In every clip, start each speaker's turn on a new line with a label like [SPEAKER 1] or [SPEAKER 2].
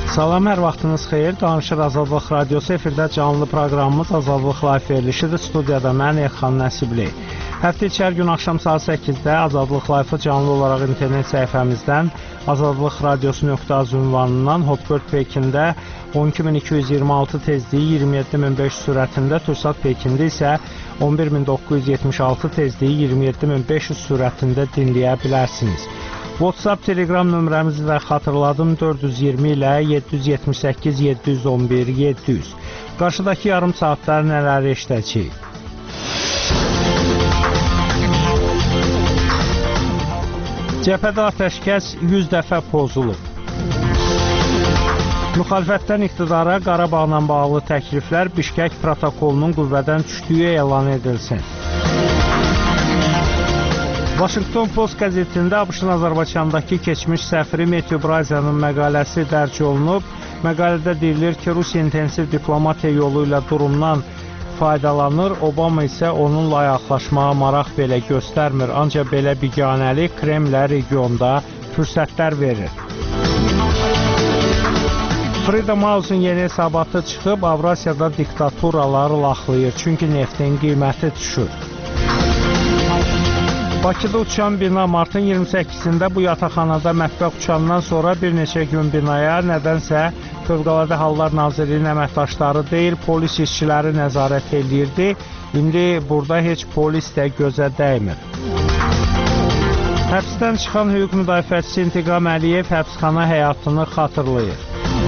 [SPEAKER 1] Salam, hər vaxtınız xeyir. Danışır Azadlıq Radiosu efirdə canlı proqramımız Azadlıq Live verilişidir. Studiyada mən Elxan Nəsibli. Həftə içi hər gün axşam saat 8-də Azadlıq Live-ı canlı olaraq internet səhifəmizdən azadlıqradiosu.az ünvanından Hotbird Pekində 12226 tezliyi 27500 sürətində, Tursat Pekində isə 11976 tezliyi 27500 sürətində dinləyə bilərsiniz. WhatsApp, Telegram nömrəmizi də xatırladım, 420 ilə 778 711 700. Qarşıdakı yarım saatlar nələri eşidəcəyik? Cəbhədə atəşkəs 100 dəfə pozulub. Müxalifətdən iqtidara Qarabağla bağlı təkliflər Bişkək protokolunun qüvvədən düşdüyü elan edilsin. Washington Post qəzetində ABŞ-ın Azərbaycandakı keçmiş səfiri Matthew Brazia'nın məqaləsi dərc olunub. Məqalədə deyilir ki, Rusiya intensiv diplomatiya yolu ilə durumdan faydalanır, Obama isə onunla ayaqlaşmağa maraq belə göstərmir, ancaq belə biganəlik Kremlə regionda fürsətlər verir. Freedom House-un yeni hesabatı çıxıb, Avrasiyada diktaturalar laxlayır, çünki neftin qiyməti düşür. Bakıda uçan bina martın 28-də bu yataqxanada mətbəx uçandan sonra bir neçə gün binaya nədənsə Fövqəladə Hallar Nazirliyinin əməkdaşları deyil, polis işçiləri nəzarət edirdi. İndi burada heç polis də gözə dəymir. Həbsdən çıxan hüquq müdafiəçisi İntiqam Əliyev həbsxana həyatını xatırlayır.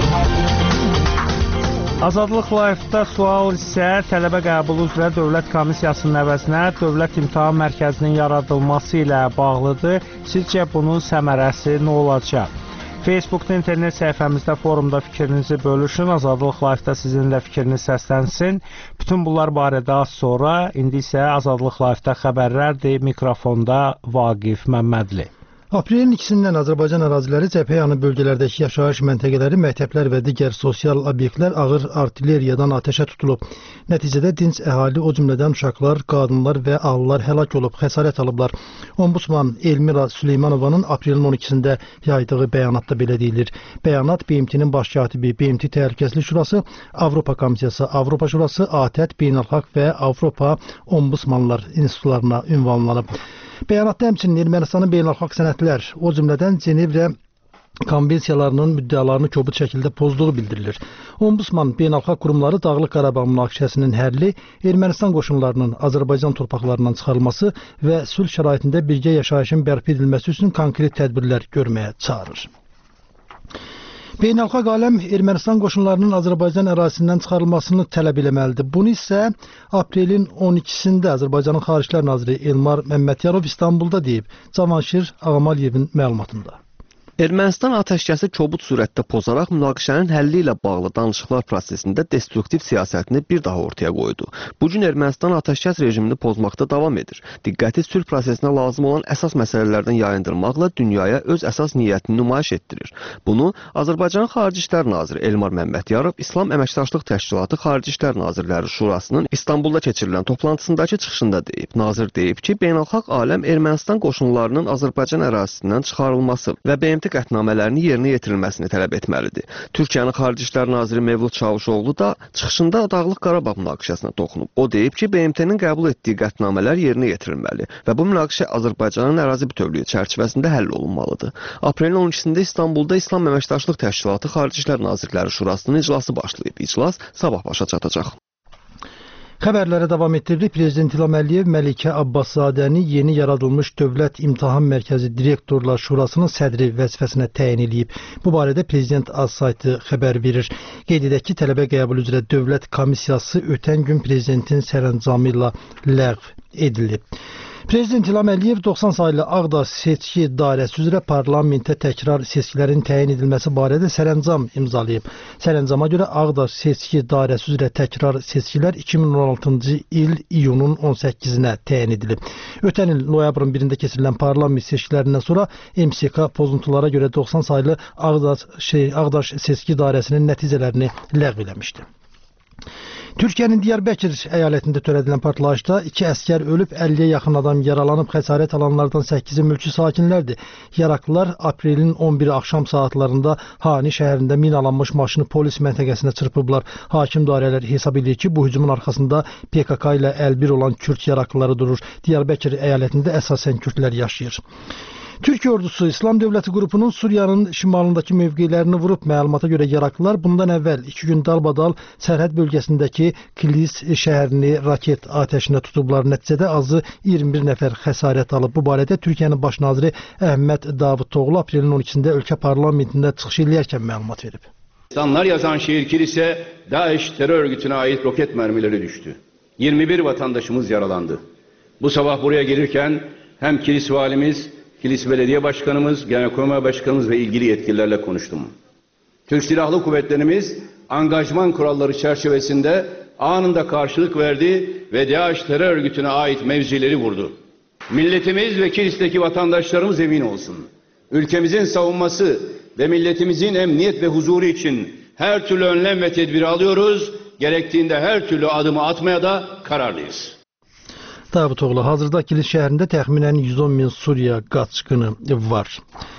[SPEAKER 1] Azadlıq Live-da sual isə tələbə qəbulu üzrə Dövlət Komissiyasının əvəzinə Dövlət İmtahan Mərkəzinin yaradılması ilə bağlıdır. Sizcə bunun səmərəsi nə olacaq? Facebookda internet səhifəmizdə forumda fikrinizi bölüşün. Azadlıq Live-da sizin də fikriniz səslənsin. Bütün bunlar barədə az sonra, indi isə Azadlıq Live-da xəbərlərdir. Mikrofonda Vaqif Məmmədli.
[SPEAKER 2] Aprelin 2-dən Azərbaycan əraziləri, cəbhə yanı bölgələrdəki yaşayış məntəqələri, məktəblər və digər sosial obyektlər ağır artilleriyadan atəşə tutulub. Nəticədə dinc əhali, o cümlədən uşaqlar, qadınlar və ağlılar həlak olub, xəsarət alıblar. Ombudsman Elmira Süleymanovanın aprelin 12-də yaydığı bəyanatda belə deyilir. Bəyanat BMT-nin baş katibi, BMT Təhlükəsizlik Şurası, Avropa Komissiyası, Avropa Şurası, ATƏT, Beynəlxalq və Avropa Ombudsmanlar institutlarına ünvanlanıb. Bəyanatda həmçinin Ermənistanın beynəlxalq sənədlər, o cümlədən Cenevrə konvensiyalarının müddəalarını kobud şəkildə pozduğu bildirilir. Ombudsman beynəlxalq qurumları Dağlıq Qarabağ münaqişəsinin həlli, Ermənistan qoşunlarının Azərbaycan torpaqlarından çıxarılması və sülh şəraitində birgə yaşayışın bərpa edilməsi üçün konkret tədbirlər görməyə çağırır. Beynəlxalq aləm Ermənistan qoşunlarının Azərbaycan ərazisindən çıxarılmasını tələb eləməlidir. Bunu isə aprelin 12-də Azərbaycanın Xariclər Naziri Elmar Məmmədyanov İstanbulda deyib, Cavanşir Ağamaliyevin məlumatında.
[SPEAKER 3] Ermənistan atəşkəsi kobud sürətdə pozaraq münaqişənin həlli ilə bağlı danışıqlar prosesində destruktiv siyasətini bir daha ortaya qoydu. Bugün Ermənistan atəşkəs rejimini pozmaqda davam edir. Diqqəti sülh prosesinə lazım olan əsas məsələlərdən yayındırmaqla dünyaya öz əsas niyyətini nümayiş etdirir. Bunu Azərbaycan Xarici İşlər Naziri Elmar Məmmədyanov İslam Əməkdaşlıq Təşkilatı Xarici İşlər Nazirləri Şurasının İstanbulda keçirilən toplantısındakı çıxışında deyib. Nazir deyib ki, beynəlxalq aləm Ermənistan qoşunlarının Azərbaycan ərazisindən çıxarılması və BMT qətnamələrinin yerinə yetirilməsini tələb etməlidir. Türkiyənin Xarici İşlər Naziri Mevlud Çavuşoğlu da çıxışında Dağlıq Qarabağ münaqişəsinə toxunub. O deyib ki, BMT-nin qəbul etdiyi qətnamələr yerinə yetirilməli və bu münaqişə Azərbaycanın ərazi bütövlüyü çərçivəsində həll olunmalıdır. Aprelin 12-də İstanbulda İslam Əməkdaşlıq Təşkilatı Xarici İşlər Nazirləri Şurasının iclası başlayıb. İclas sabah başa çatacaq.
[SPEAKER 2] Xəbərlərə davam etdiririk. Prezident İlham Əliyev Məlikə Abbaszadəni yeni yaradılmış Dövlət İmtahan Mərkəzi Direktorlar Şurasının sədri vəzifəsinə təyin edib. Bu barədə Prezident Az saytı xəbər verir. Qeyd edək ki, tələbə qəbulu üzrə Dövlət Komissiyası ötən gün Prezidentin sərəncamı ilə ləğv edilib. Prezident İlham Əliyev 90 saylı Ağdağ seçki dairəsi üzrə parlamentə təkrar seçkilərin təyin edilməsi barədə sərəncam imzalayıb. Sərəncama görə Ağdağ seçki dairəsi üzrə təkrar seçkilər 2016-cı il iyunun 18-nə təyin edilib. Ötən il noyabrın 1-də keçirilən parlament seçkilərindən sonra MSK pozuntulara görə 90 saylı Ağdağ seçki dairəsinin nəticələrini ləğv eləmişdi. Türkiyənin Diyarbəkir əyalətində törədilən partlayışda 2 əskər ölüb, 50-yə yaxın adam yaralanıb, xəsarət alanlardan 8-i mülki sakinlərdir. Yaralılar aprelin 11 axşam saatlarında Hani şəhərində minalanmış maşını polis məntəqəsinə çırpıblar. Hakim dairələri hesab edir ki, bu hücumun arxasında PKK ilə əlbir olan Kürd yaralıları durur. Diyarbəkir əyalətində əsasən Kürdlər yaşayır. Türkiyə ordusu İslam Dövləti qrupunun Suriyanın şimalındakı mövqelərini vurub. Məlumata görə yaralılar bundan əvvəl 2 gün dalbadal sərhəd bölgəsindəki Kilis şəhərini raket atəşinə tutublar. Nəticədə azı 21 nəfər xəsarət alıb. Bu barədə Türkiyənin baş naziri Əhməd Davutoğlu aprelin 12-də ölkə parlamentində çıxış edərkən məlumat verib.
[SPEAKER 4] İnsanlar yazan şehir Kilis'e DAEŞ terör örgütüne ait roket mermileri düştü. 21 vatandaşımız yaralandı. Bu sabah buraya gelirken hem Kilis valimiz, Kilis Belediye Başkanımız, Genelkurmay Başkanımız ve ilgili yetkililerle konuştum. Türk Silahlı Kuvvetlerimiz angajman kuralları çerçevesinde anında karşılık verdi ve DAEŞ terör örgütüne ait mevzileri vurdu. Milletimiz ve Kilis'teki vatandaşlarımız emin olsun. Ülkemizin savunması ve milletimizin emniyet ve huzuru için her türlü önlem ve tedbiri alıyoruz. Gerektiğinde her türlü adımı atmaya da kararlıyız.
[SPEAKER 2] Davutoğlu, hazırda Kilis şəhərində təxminən 110 min Suriya qaçqını var.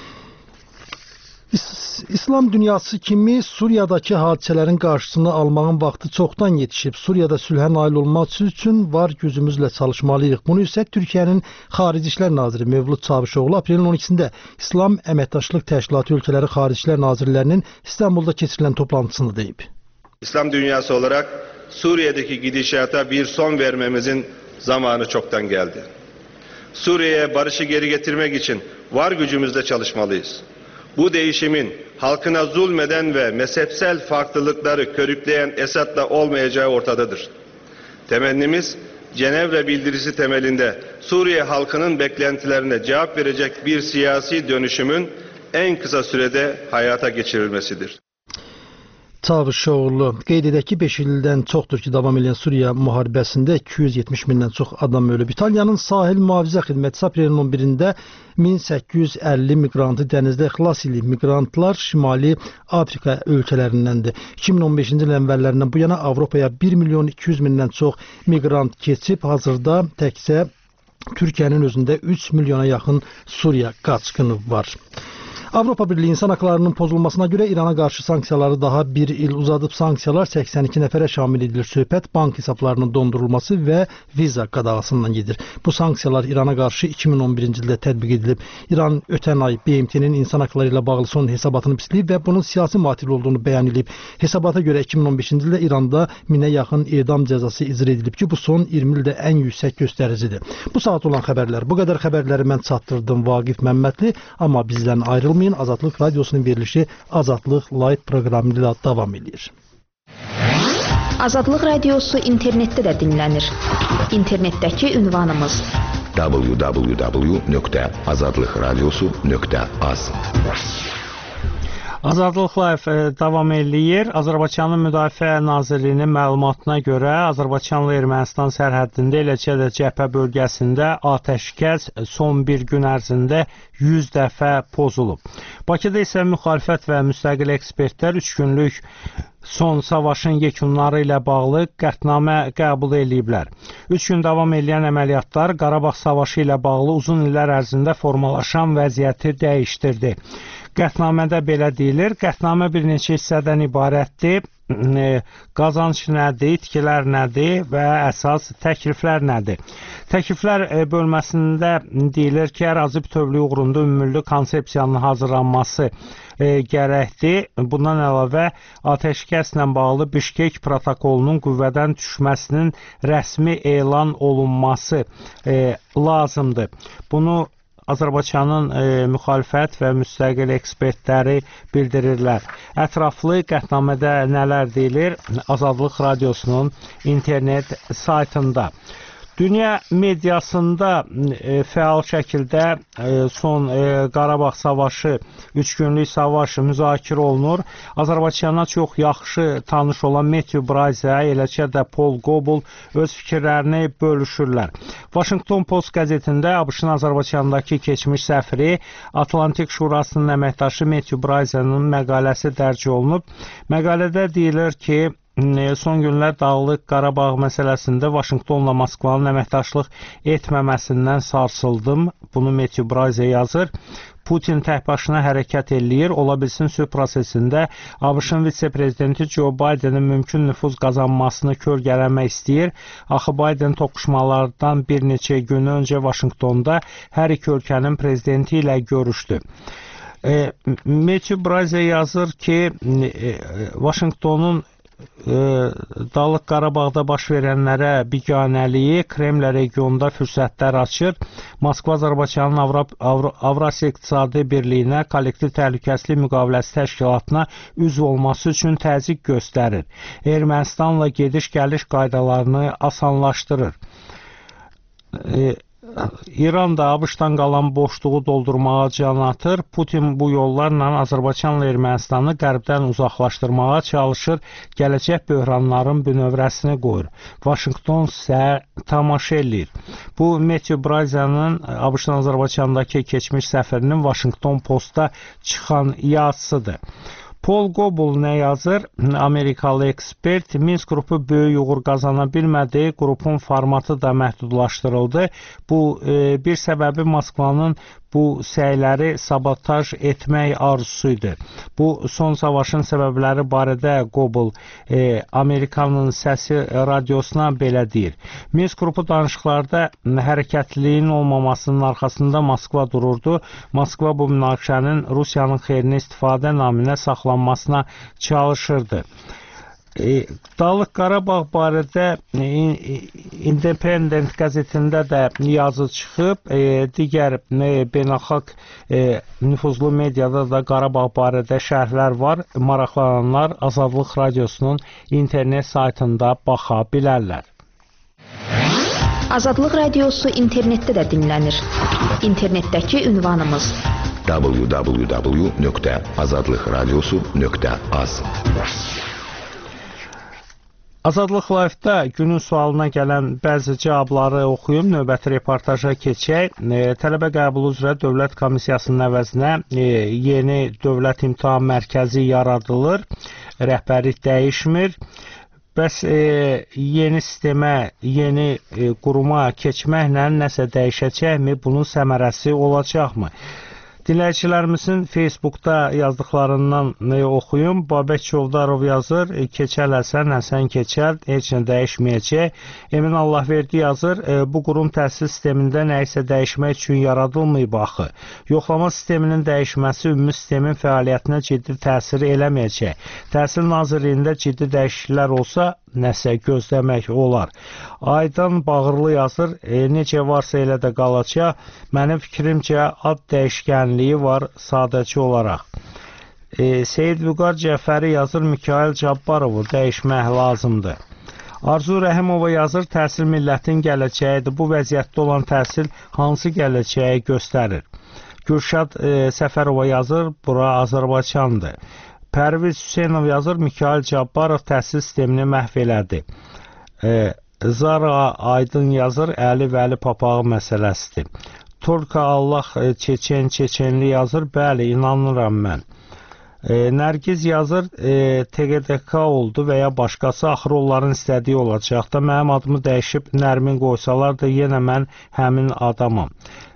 [SPEAKER 2] İslam dünyası kimi Suriyadakı hadisələrin qarşısını almağın vaxtı çoxdan yetişib. Suriyada sülhə nail olmaq üçün var gücümüzlə çalışmalıyıq. Bunu isə Türkiyənin Xarici İşlər Naziri Mevlud Çavuşoğlu aprelin 12-də İslam Əməkdaşlıq Təşkilatı ölkələri Xarici İşlər Nazirlərinin İstanbulda keçirilən toplantısını deyib.
[SPEAKER 5] İslam dünyası olarak Suriye'deki gidişata bir son vermemizin zamanı çoktan geldi. Suriye'ye barışı geri getirmek için var gücümüzle çalışmalıyız. Bu değişimin halkına zulmeden ve mezhepsel farklılıkları körükleyen Esad'la olmayacağı ortadadır. Temennimiz Cenevre bildirisi temelinde Suriye halkının beklentilerine cevap verecek bir siyasi dönüşümün en kısa sürede hayata geçirilmesidir.
[SPEAKER 2] Çavuşoğlu qeyd edək ki, 5 ildən çoxdur ki, davam edən Suriya müharibəsində 270 mindən çox adam ölüb. İtaliyanın sahil mühafizə xidməti aprelin 11-də 1850 miqrantı dənizdə xilas edib. Miqrantlar Şimali Afrika ölkələrindəndir. 2015-ci ilin əvvəllərindən bu yana Avropaya 1 milyon 200 mindən çox miqrant keçib. Hazırda təkcə Türkiyənin özündə 3 milyona yaxın Suriya qaçqını var. Avropa Birliği insan haklarının pozulmasına göre İran'a karşı sanksiyaları daha bir il uzadıb. Sanksiyalar 82 nəfərə şamil edilir. Söhbət bank hesablarının dondurulması və viza qadağasından gedir. Bu sanksiyalar İran'a karşı 2011-ci ildə tətbiq edilib. İran ötən ay BMT-nin insan hakları ilə bağlı son hesabatını pisləyib və bunun siyasi motiv olduğunu bəyan edib. Hesabata görə 2015-ci ildə İranda 1000-ə yaxın edam cəzası icra edilib ki, bu son 20 ildə ən yüksək göstəricidir. Bu saat olan xəbərlər. Bu qədər xəbərləri mən çatdırdım Vaqif Məmmədli, amma bizdən ayrılmayın. Azadlıq Radiosunun verilişi Azadlıq Light proqramı ilə davam edir.
[SPEAKER 6] Azadlıq Radiosu internetdə də dinlənir. İnternetdəki ünvanımız
[SPEAKER 7] www.azadlıqradiosu.az.
[SPEAKER 1] Azadlıq Live davam eləyir. Azərbaycanın Müdafiə Nazirliyinin məlumatına görə Azərbaycanla Ermənistan sərhəddində, eləcə də cəbhə bölgəsində atəşkəs son bir gün ərzində 100 dəfə pozulub. Bakıda isə müxalifət və müstəqil ekspertlər 3 günlük son savaşın yekunları ilə bağlı qətnamə qəbul eləyiblər. 3 gün davam edən əməliyyatlar Qarabağ savaşı ilə bağlı uzun illər ərzində formalaşan vəziyyəti dəyişdirdi. Qətnamədə belə deyilir, qətnamə bir neçə hissədən ibarətdir. Qazanc nədir, itkilər nədir və əsas təkliflər nədir? Təkliflər bölməsində deyilir ki, ərazi bütövlüyü uğrunda ümumi konsepsiyanın hazırlanması gərəkdir. Bundan əlavə atəşkəslə bağlı Bişkek protokolunun qüvvədən düşməsinin rəsmi elan olunması lazımdır. Bunu Azərbaycanın müxalifət və müstəqil ekspertləri bildirirlər. Ətraflı qətnamədə nələr deyilir? Azadlıq Radiosunun internet saytında. Dünya mediasında fəal şəkildə son Qarabağ savaşı, 3 günlük savaş müzakirə olunur. Azərbaycana çox yaxşı tanış olan Matthew Bryce, eləcə də Paul Goebel öz fikirlərini bölüşürlər. Washington Post qəzetində ABŞ-ın Azərbaycandakı keçmiş səfiri Atlantik Şurasının əməkdaşı Matthew Bryce'nin məqaləsi dərc olunub. Məqalədə deyilir ki, son günlər Dağlıq Qarabağ məsələsində Vaşinqtonla Moskvanın əməkdaşlıq etməməsindən sarsıldım. Bunu Matthew Bryce yazır. Putin tək başına hərəkət eləyir. Ola bilsin sülh prosesində ABŞ-ın vitse-prezidenti Joe Bidenin mümkün nüfuz qazanmasını kölgələmək istəyir. Axı Biden toqquşmalardan bir neçə gün öncə Vaşinqtonda hər iki ölkənin prezidenti ilə görüşdü. Matthew Bryce yazır ki, Vaşinqtonun Dağlıq Qarabağda baş verənlərə biganəliyi Kreml regionda fürsətlər açır. Moskva Azərbaycanın Avrasiya İqtisadi Birliyinə, Kollektiv Təhlükəsizlik Müqaviləsi Təşkilatına üzv olması üçün təzyiq göstərir. Ermənistanla gediş-gəliş qaydalarını asanlaşdırır. İran da ABŞ-dan qalan boşluğu doldurmağa can atır. Putin bu yollarla Azərbaycanla Ermənistanı qərbdən uzaqlaşdırmağa çalışır. Gələcək böhranların bünövrəsini qoyur. Vaşinqton isə tamaşa eləyir. Bu Matthew Bryce'nin ABŞ-dan Azərbaycandakı keçmiş səfərinin Washington Postda çıxan yazısıdır. Paul Gobel nə yazır? Amerikalı ekspert, Minsk qrupu böyük uğur qazana bilmədi, qrupun formatı da məhdudlaşdırıldı. Bu bir səbəbi Moskvanın bu səyləri sabotaj etmək arzusuydu. Bu son savaşın səbəbləri barədə Gobel Amerikanın Səsi radiosuna belə deyir. Minsk qrupu danışıqlarda hərəkətliliyin olmamasının arxasında Moskva dururdu. Moskva bu münaqişənin Rusiyanın xeyrinə istifadə naminə saxlanmasına çalışırdı. Dağlıq Qarabağ barədə Independent qəzetində də yazı çıxıb, digər beynəlxalq nüfuzlu mediada da Qarabağ barədə şərhlər var. Maraqlananlar Azadlıq Radiosunun internet saytında baxa bilərlər.
[SPEAKER 6] Azadlıq Radiosu internetdə də dinlənir. İnternetdəki ünvanımız www.azadlıqradiosu.az.
[SPEAKER 1] Azadlıq Live-da günün sualına gələn bəzi cavabları oxuyum, növbəti reportaja keçək. Tələbə qəbulu üzrə Dövlət Komissiyasının əvəzinə yeni Dövlət İmtahan Mərkəzi yaradılır, rəhbərlik dəyişmir. Bəs yeni sistemə, yeni quruma keçməklə nəsə dəyişəcəkmi, bunun səmərəsi olacaqmı? Dinləyicilərimizin Facebookda yazdıqlarından oxuyum. Babək Çovdarov yazır, Keçəl Həsən Keçəl, heç nə dəyişməyəcək. Emin Allahverdi yazır, bu qurum təhsil sistemində nəyisə dəyişmək üçün yaradılmayıb axı. Yoxlama sisteminin dəyişməsi ümumi sistemin fəaliyyətinə ciddi təsir eləməyəcək. Təhsil Nazirliyində ciddi dəyişikliklər olsa, nəsə gözləmək olar. Aydan Bağırlı yazır, necə varsa elə də qalacaq. Mənim fikrimcə ad dəyişkənliyi var sadəcə olaraq. Seyid Vüqar Cəfəri yazır, Mikail Cabbarovu dəyişmək lazımdır. Arzu Rəhimova yazır, təhsil millətin gələcəyidir. Bu vəziyyətdə olan təhsil hansı gələcəyi göstərir? Gürşad Səfərova yazır, bura Azərbaycandır. Pərviz Hüseynov yazır, Mikail Cabbarov təhsil sistemini məhv elədi. Zara Aydın yazır, Əli Vəli papağı məsələsidir. Turka Allah Çeçenli yazır, bəli, inanıram mən. Nərgiz yazır, TQDK oldu və ya başqası, axırı onların istədiyi olacaq da, mənim adımı dəyişib Nərmin qoysalar da yenə mən həmin adamam.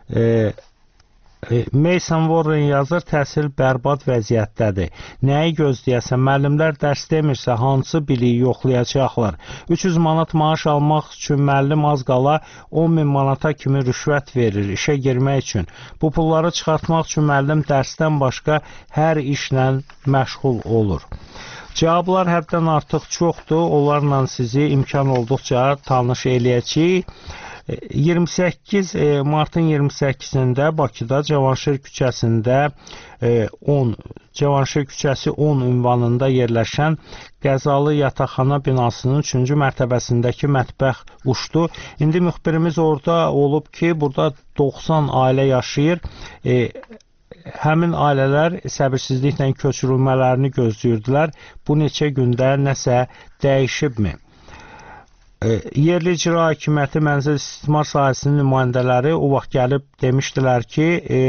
[SPEAKER 1] Mason Warren yazır, təhsil bərbad vəziyyətdədir. Nəyi gözləyəsən? Müəllimlər dərs demirsə, hansı biliyi yoxlayacaqlar? 300 manat maaş almaq üçün müəllim az qala 10.000 manata kimi rüşvət verir işə girmək üçün. Bu pulları çıxartmaq üçün müəllim dərsdən başqa hər işlə məşğul olur. Cavablar həddən artıq çoxdur. Onlarla sizi imkan olduqca tanış eləyəcəyik. 28 martın 28-də Bakıda Cavanşir küçəsində 10 Cavanşir küçəsi 10 ünvanında yerləşən Qəzalı Yataqxana binasının 3-cü mərtəbəsindəki mətbəx uçdu. İndi müxbirimiz orada olub ki, burada 90 ailə yaşayır. Həmin ailələr səbirsizliklə köçürülmələrini gözləyirdilər. Bu neçə gündə nəsə dəyişibmi? Yerli icra hakimiyyəti mənzil istismar sahəsinin nümayəndələri o vaxt gəlib demişdilər ki,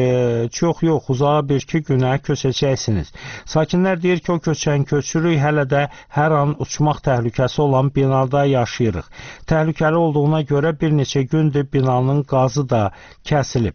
[SPEAKER 1] çox yox, uzağa 1-2 günə köçəcəksiniz. Sakinlər deyir ki, o köçən köçürük, hələ də hər an uçmaq təhlükəsi olan binada yaşayırıq. Təhlükəli olduğuna görə bir neçə gündür binanın qazı da kəsilib.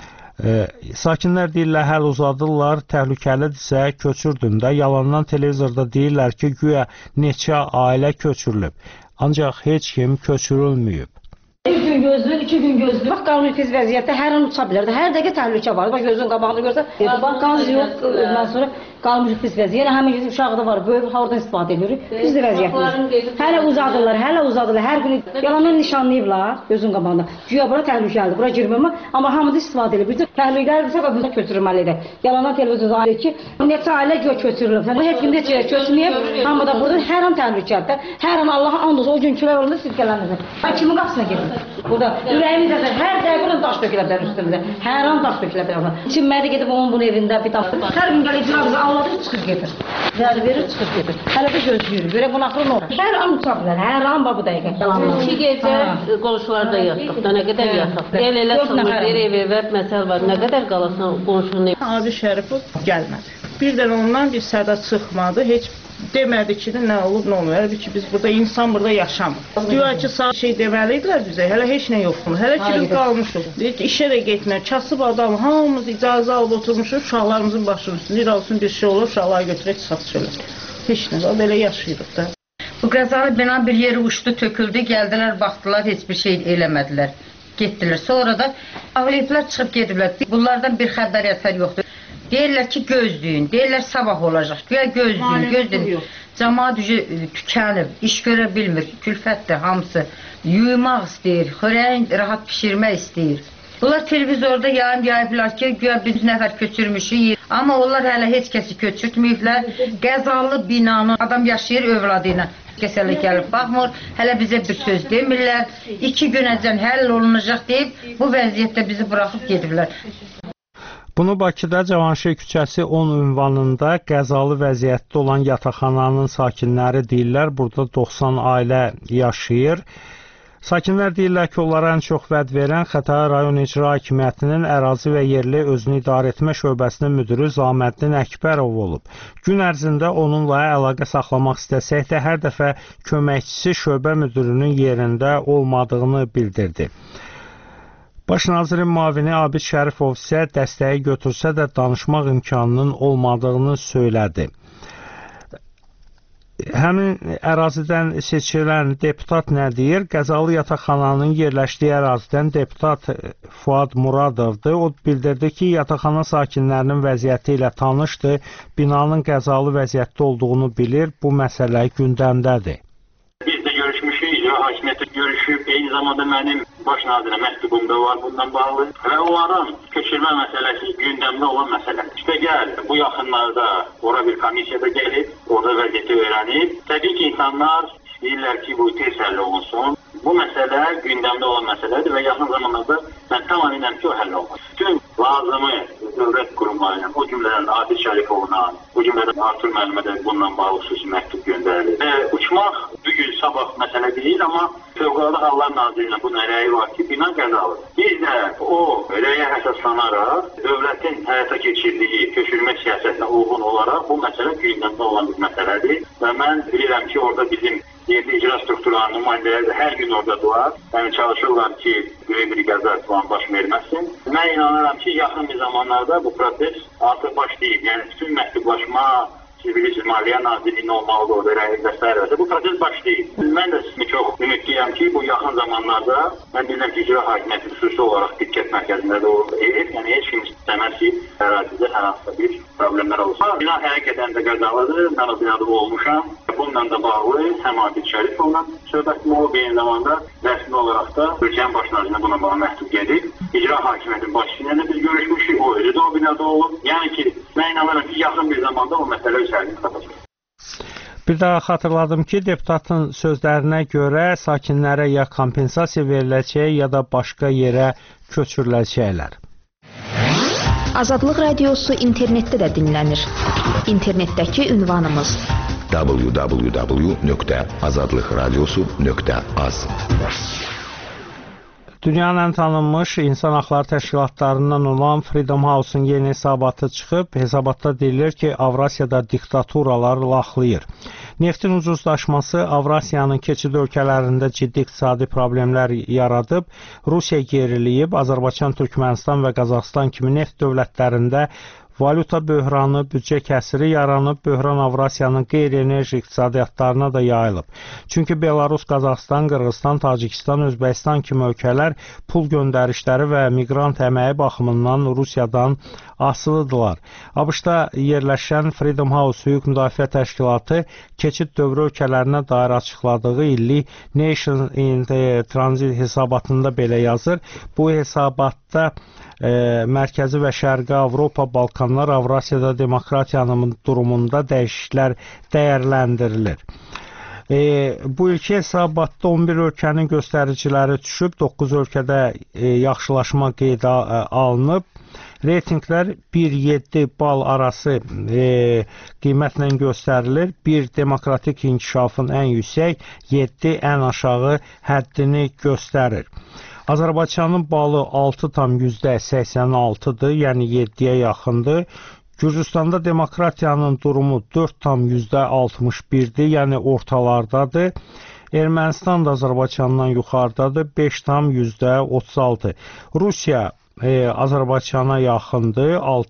[SPEAKER 1] Sakinlər deyirlər, həll uzadırlar, təhlükəlidirsə köçürdün də. Yalandan televizorda deyirlər ki, güya neçə ailə köçürülüb. Ancaq heç kim köçürülməyib.
[SPEAKER 7] Bir gün gözləyir, 2 gün gözləyir. Bax, qanun tez vəziyyətdə hər an uça bilər. Hər dəqiqə təhlükə var. Bax, gözün qabağında görsə, bax, qaz yox, ondan sonra qalmış pis vəziyyət. Yəni, həmin uşağı da var, böyük, oradan istifadə edirik. Pis vəziyyətdir. Hələ uzadırlar, hər gün yalandan nişanlayıblar gözün qabağında. Güya bura təhlükəlidir, bura girməm, amma hamıda istifadə edir. Bütün təhlükəlidirsə, burada köçürülməlidir. Yalandan televizorda ayır ki, neçə ailə köçürülüb. Heç kim neçə köçməyib, hamıda burada hər an təhlükəlidir. Hər an Allaha and olsun, o günkülər olanda silkələnir. Kimin qapısına gedir? Burada ürəyimizdə hər dəqiqə daş tökülə bilər üstümüzə. Hər an daş tökülə bilər. Çinmədə gedib onun bunun evində bir daş. Hər gün gəlib icra Allah'ı çıxır gedir. Zəri verir, çıxır gedir. Hələ də gözləyir. Görə bu naxırın olur. Hər an uça bilər. Hər an bu dəqiqə.
[SPEAKER 8] 2 gecə qonşularda yatdıq. Da nə qədər yataq. Elə sınır, ev məsəl var. Nə qədər qalasan qonşunun evi.
[SPEAKER 9] Abi Şərifov gəlmədi. Birdən ondan bir səda çıxmadı. Heç demədi ki, nə olub, nə olub. Hələ ki, biz burada, insan burada yaşamır. Diyor ki, sağ şey deməliydilər bizə, hələ heç nə yoxdur. Hələ ki, biz qalmışıq. Deyir ki, işə də getmir. Kasıb adam, hamımız icazə alıb oturmuşuq, uşaqlarımızın başının üstündə. Bir olsun bir şey olur, uşaqları götürək, çıxaq çölə. Heç nə var, belə yaşayırıq da.
[SPEAKER 10] Bu qəzalı bina bir yeri uçdu, töküldü, gəldilər, baxdılar, heç bir şey eləmədilər. Getdilər. Sonra da ağlayıblar, çıxıb gediblər. Bunlardan bir xəbər yoxdur. Deyirlər ki, gözləyin, deyirlər sabah olacaq, güya gözləyin. Cəmaat tükənib, iş görə bilmir, külfətdir hamısı, yuymaq istəyir, xörəyin rahat pişirmək istəyir. Bunlar televizorda yayıblar ki, güya biz nəfər köçürmüşük, amma onlar hələ heç kəsi köçürtməyiblər. Qəzalı binanın adam yaşayır övladı ilə. Kəsələ gəlib baxmır, hələ bizə bir söz demirlər, 2 günəcən həll olunacaq deyib, bu vəziyyətdə bizi buraxıb gediblər.
[SPEAKER 1] Bunu Bakıda Cavanşir küçəsi 10 ünvanında qəzalı vəziyyətdə olan yataqxananın sakinləri deyirlər. Burada 90 ailə yaşayır. Sakinlər deyirlər ki, onlara ən çox vəd verən Xətai rayon icra hakimiyyətinin ərazi və yerli özünü idarə etmə şöbəsinin müdürü Zaməddin Əkbərov olub. Gün ərzində onunla əlaqə saxlamaq istəsək də hər dəfə köməkçisi şöbə müdürünün yerində olmadığını bildirdi. Baş nazirin müavini Abid Şərifov isə dəstəyi götürsə də danışmaq imkanının olmadığını söylədi. Həmin ərazidən seçilən deputat nə deyir? Qəzalı yataqxananın yerləşdiyi ərazidən deputat Fuad Muradovdur. O bildirdi ki, yataqxana sakinlərinin vəziyyəti ilə tanışdır, binanın qəzalı vəziyyətdə olduğunu bilir, bu məsələ gündəmdədir.
[SPEAKER 11] Biz də görüşmüşük, icra hakimiyyəti görüşüb, eyni zamanda mənim baş nazirə məktubumda var bundan bağlı və onların köçürmə məsələsi gündəmdə olan məsələdir. İşte gəl, bu yaxınlarda ora bir komissiyada gəlib, orada vəziyyəti öyrənib. Təbii ki, insanlar istəyirlər ki, bu tez həll olunsun. Bu məsələ gündəmdə olan məsələdir və yaxın zamanlarda mən tam eminəm ki, o həll olmaz. Tüm lazımı dövlət qurumlarına, o cümlədən Adil Şərifovla, o cümlədən Artur müəllimə də bundan bağlı xüsusi məktub göndərilir. Uçmaq bugün sabah məsələ deyil, amma Fövqəladə Hallar Nazirliyinin bu rəyi var ki, bina qəzalıdır. Biz də o rəyə əsaslanaraq dövlətin həyata keçirdiyi köçürmə siyasətinə uyğun olaraq bu məsələ gündəmdə olan bir məsələdir və mən bilirəm ki, orada bizim yerli icra strukturlarının nümayəndələri də hər gün oradadılar. Yəni çalışırlar ki, böyük bir qəza falan baş verməsin. Mən inanıram ki, yaxın bir zamanlarda bu proses artıq başlayıb. Yəni bütün məktublaşma, siz bilirsiniz, Maliyyə Nazirliyinin olmalıdır orada rəyi və s. Bu proses başlayıb. Mən də sizinlə çox ümidliyəm ki, bu yaxın zamanlarda mən bilirəm ki, icra hakimiyyəti xüsusi olaraq diqqət mərkəzində də edir. Yəni heç kim istəməz ki, ərazidə hər hansısa bir problemlər olsun. Bina həqiqətən də qəzalıdır, mən o binada olmuşam. Bununla da bağlı həm Adil Şərifovla söhbətim olub, eyni zamanda rəsmi olaraq da ölkənin baş nazirinə buna bağlı məktub gedib. İcra hakimiyyətinin başçısıyla da biz görüşmüşük, o özü də o binada olub. Yəni ki, mən inanıram ki, yaxın bir zamanda o məsələ öz həllini tapacaq.
[SPEAKER 1] Bir daha xatırladım ki, deputatın sözlərinə görə sakinlərə ya kompensasiya veriləcək, ya da başqa yerə köçürüləcəklər.
[SPEAKER 6] Azadlıq Radiosu internetdə də dinlənir. İnternetdəki ünvanımız
[SPEAKER 12] www.azadlıkradyosu.az.
[SPEAKER 1] Dünyanın ən tanınmış insan haqları təşkilatlarından olan Freedom House-un yeni hesabatı çıxıb. Hesabatda deyilir ki, Avrasiyada diktaturalar laxlayır. Neftin ucuzlaşması Avrasiyanın keçid ölkələrində ciddi iqtisadi problemlər yaradıb. Rusiya geriliyib, Azərbaycan, Türkmənistan və Qazaxstan kimi neft dövlətlərində valyuta böhranı, büdcə kəsiri yaranıb, böhran Avrasiyanın qeyri-enerji iqtisadiyyatlarına da yayılıb. Çünki Belarus, Qazaxstan, Qırğızstan, Tacikistan, Özbəkistan kimi ölkələr pul göndərişləri və miqrant əməyi baxımından Rusiyadan asılıdırlar. ABŞ-da yerləşən Freedom House hüquq müdafiə təşkilatı keçid dövrü ölkələrinə dair açıqladığı illik Nation in Transit hesabatında belə yazır. Bu hesabatda Mərkəzi və Şərqi Avropa, Balkanlar, Avrasiyada demokratiyanın durumunda dəyişikliklər dəyərləndirilir. Bu ilki hesabatda 11 ölkənin göstəriciləri düşüb, 9 ölkədə yaxşılaşma qeydə alınıb. Reytinqlər 1-7 bal arası qiymətlə göstərilir. 1 demokratik inkişafın ən yüksək, 7 ən aşağı həddini göstərir. Azərbaycanın balı 6,86-dır, yəni 7-yə yaxındır. Gürcüstanda demokratiyanın durumu 4,61-dir, yəni ortalardadır. Ermənistan da Azərbaycandan yuxarıdadır, 5,36. Rusiya Azərbaycana yaxındır,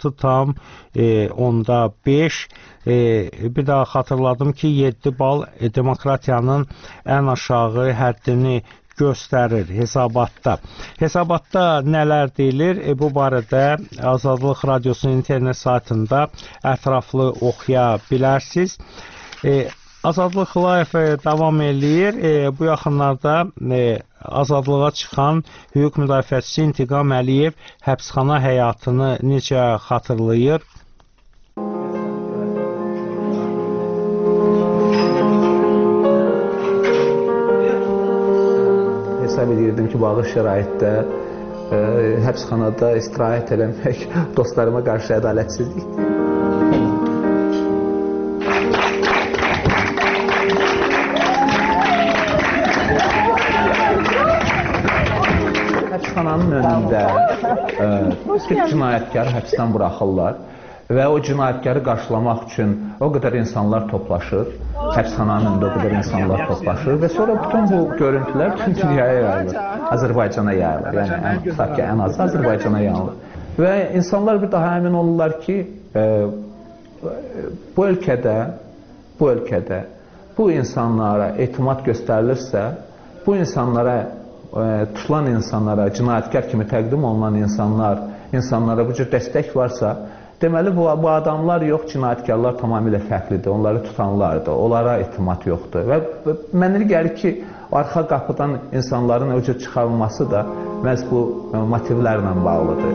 [SPEAKER 1] 6,5. Bir daha xatırladım ki, 7 bal demokratiyanın ən aşağı həddini göstərir hesabatda. Hesabatda nələr deyilir? Bu barədə Azadlıq Radyosunun internet saytında ətraflı oxuya bilərsiniz. Azadlıq Live davam eləyir. Bu yaxınlarda azadlığa çıxan hüquq müdafiəçisi İntiqam Əliyev həbsxana həyatını necə xatırlayır?
[SPEAKER 13] Hesab edirdim ki, bu ağır şəraitdə həbsxanada istirahət eləmək dostlarıma qarşı ədalətsizlikdir. Həbsxananın önündə bir cinayətkar həbsdən buraxırlar və o cinayətkarı qarşılamaq üçün o qədər insanlar toplaşır. Həbsxananın önündə o qədər insanlar toplaşır və sonra bütün bu görüntülər bütün dünyaya yayılır, Azərbaycana yayılır. Yəni, tutaq ki, ən azı Azərbaycana yayılır. Və insanlar bir daha əmin olurlar ki, bu ölkədə bu insanlara etimad göstərilirsə, bu insanlara, tutulan insanlara, cinayətkar kimi təqdim olunan insanlara bu cür dəstək varsa, deməli, bu adamlar yox, cinayətkarlar tamamilə fərqlidir, onları tutanlardır, onlara etimad yoxdur. Və mənə gəlir ki, arxa qapıdan insanların o cür çıxarılması da məhz bu motivlərlə bağlıdır.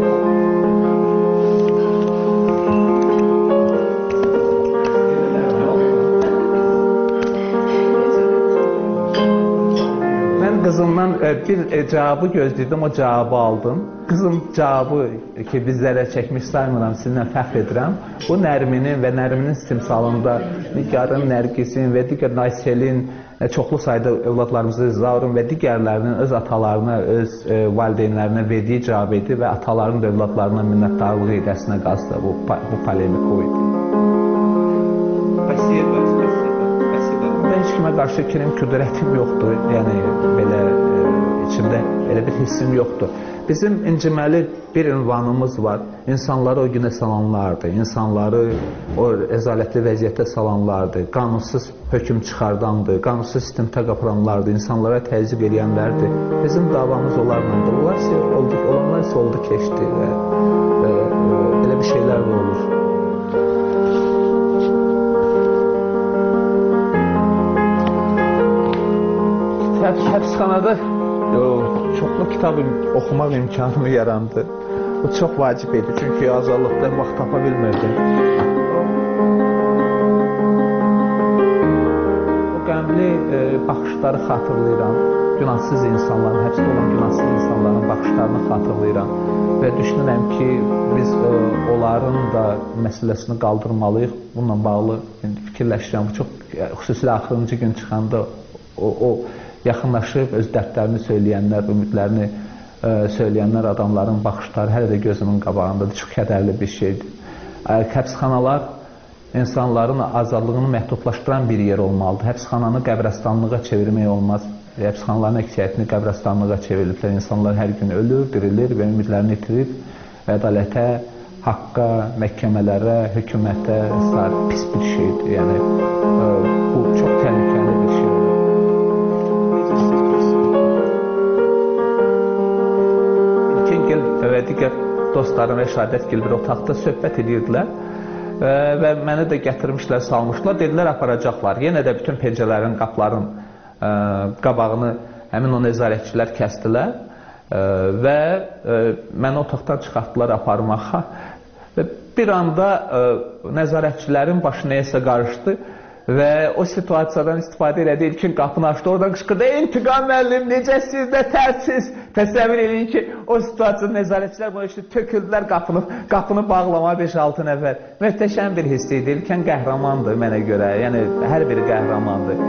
[SPEAKER 13] Mən qızımdan bir cavabı gözləyirdim, o cavabı aldım. Qızım cavabı ki, bizlərə çəkmiş saymıram, sizinlə fəxr edirəm. Bu Nərminin və Nərminin timsalında Nigarın, Nərgisin və digər Nayselin çoxlu sayda övladlarımızı, Zaurun və digərlərinin öz atalarına, öz valideynlərinə verdiyi cavab idi və ataların da övladlarına minnətdarlığı edəsinə qazdı bu polemik o idi. Heç kimə qarşı kirim küdrətim yoxdur, yəni belə içimdə elə bir hissim yoxdur. Bizim inciməli bir ünvanımız var, insanları o günə salanlardı, insanları o əzalətli vəziyyətə salanlardı, qanunsuz hökm çıxardandı, qanunsuz istimtaq aparanlardı, insanlara təzyiq edənlərdi. Bizim davamız onlarla da, olanlar isə oldu keçdi və belə bir şeylər də olur. Həbsxanada çoxlu kitab oxumaq imkanı yarandı. Bu çox vacib idi, çünki azadlıqda vaxt tapa bilmirdim. O qəmli baxışları xatırlayıram. Günahsız insanların, həbsdə olan günahsız insanların baxışlarını xatırlayıram. Və düşünürəm ki, biz onların da məsələsini qaldırmalıyıq. Bununla bağlı fikir fikirləşirəm. Bu çox xüsusilə axırıncı gün çıxanda o yaxınlaşıb öz dərdlərini söyləyənlər, ümidlərini söyləyənlər adamların baxışları hələ də gözümün qabağındadır. Çox kədərli bir şeydir. Həbsxanalar insanların azadlığını məhdudlaşdıran bir yer olmalıdır. Həbsxananı qəbrəstanlığa çevirmək olmaz. Həbsxanaların əksəriyyətini qəbrəstanlığa çeviriblər. İnsanlar hər gün ölür, dirilir və ümidlərini itirir. Ədalətə, haqqa, məhkəmələrə, hökumətə pis bir şeydir. Yəni, bu çox təhlükəli bir şeydir. İlkin və digər dostlarım və Şəhadətgil bir otaqda söhbət edirdilər və məni də gətirmişlər, salmışlar, dedilər aparacaqlar. Yenə də bütün pencələrin, qapıların qabağını həmin o nəzarətçilər kəsdilər və məni otaqdan çıxartdılar aparmağa və bir anda nəzarətçilərin başı nəyəsə qarışdı və o situasiyadan istifadə elədi, ilkin qapını açdı, oradan qışqırdı, İntiqam müəllim, necə siz də tərsiz? Təsəvvür edin ki, o situasiyada nəzarətçilər bunu işte töküldülər qapını bağlama 5-6 nəfər. Möhtəşəm bir hiss idi, ilkin qəhrəmandır mənə görə, yəni hər biri qəhrəmandır.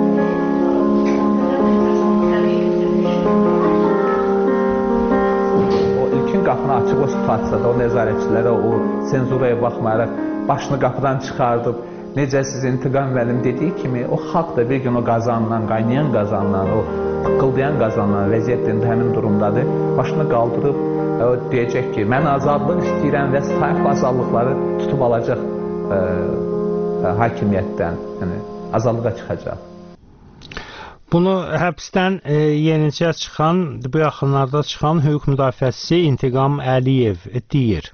[SPEAKER 13] O ilkin qapını açıq o situasiyada, o nəzarətçilərə, o senzuraya baxmayaraq başını qapıdan çıxardıb, necə siz İntiqam müəllim dediyi kimi, o xalq da bir gün o qazanla, qaynayan qazanla, o pıqqıldayan qazanla vəziyyətində həmin durumdadır. Başını qaldırıb deyəcək ki, mən azadlıq istəyirəm və sahib azadlıqları tutub alacaq hakimiyyətdən, yəni azadlığa çıxacaq.
[SPEAKER 1] Bunu həbsdən yenicə çıxan, bu yaxınlarda çıxan hüquq müdafiəçisi İntiqam Əliyev deyir.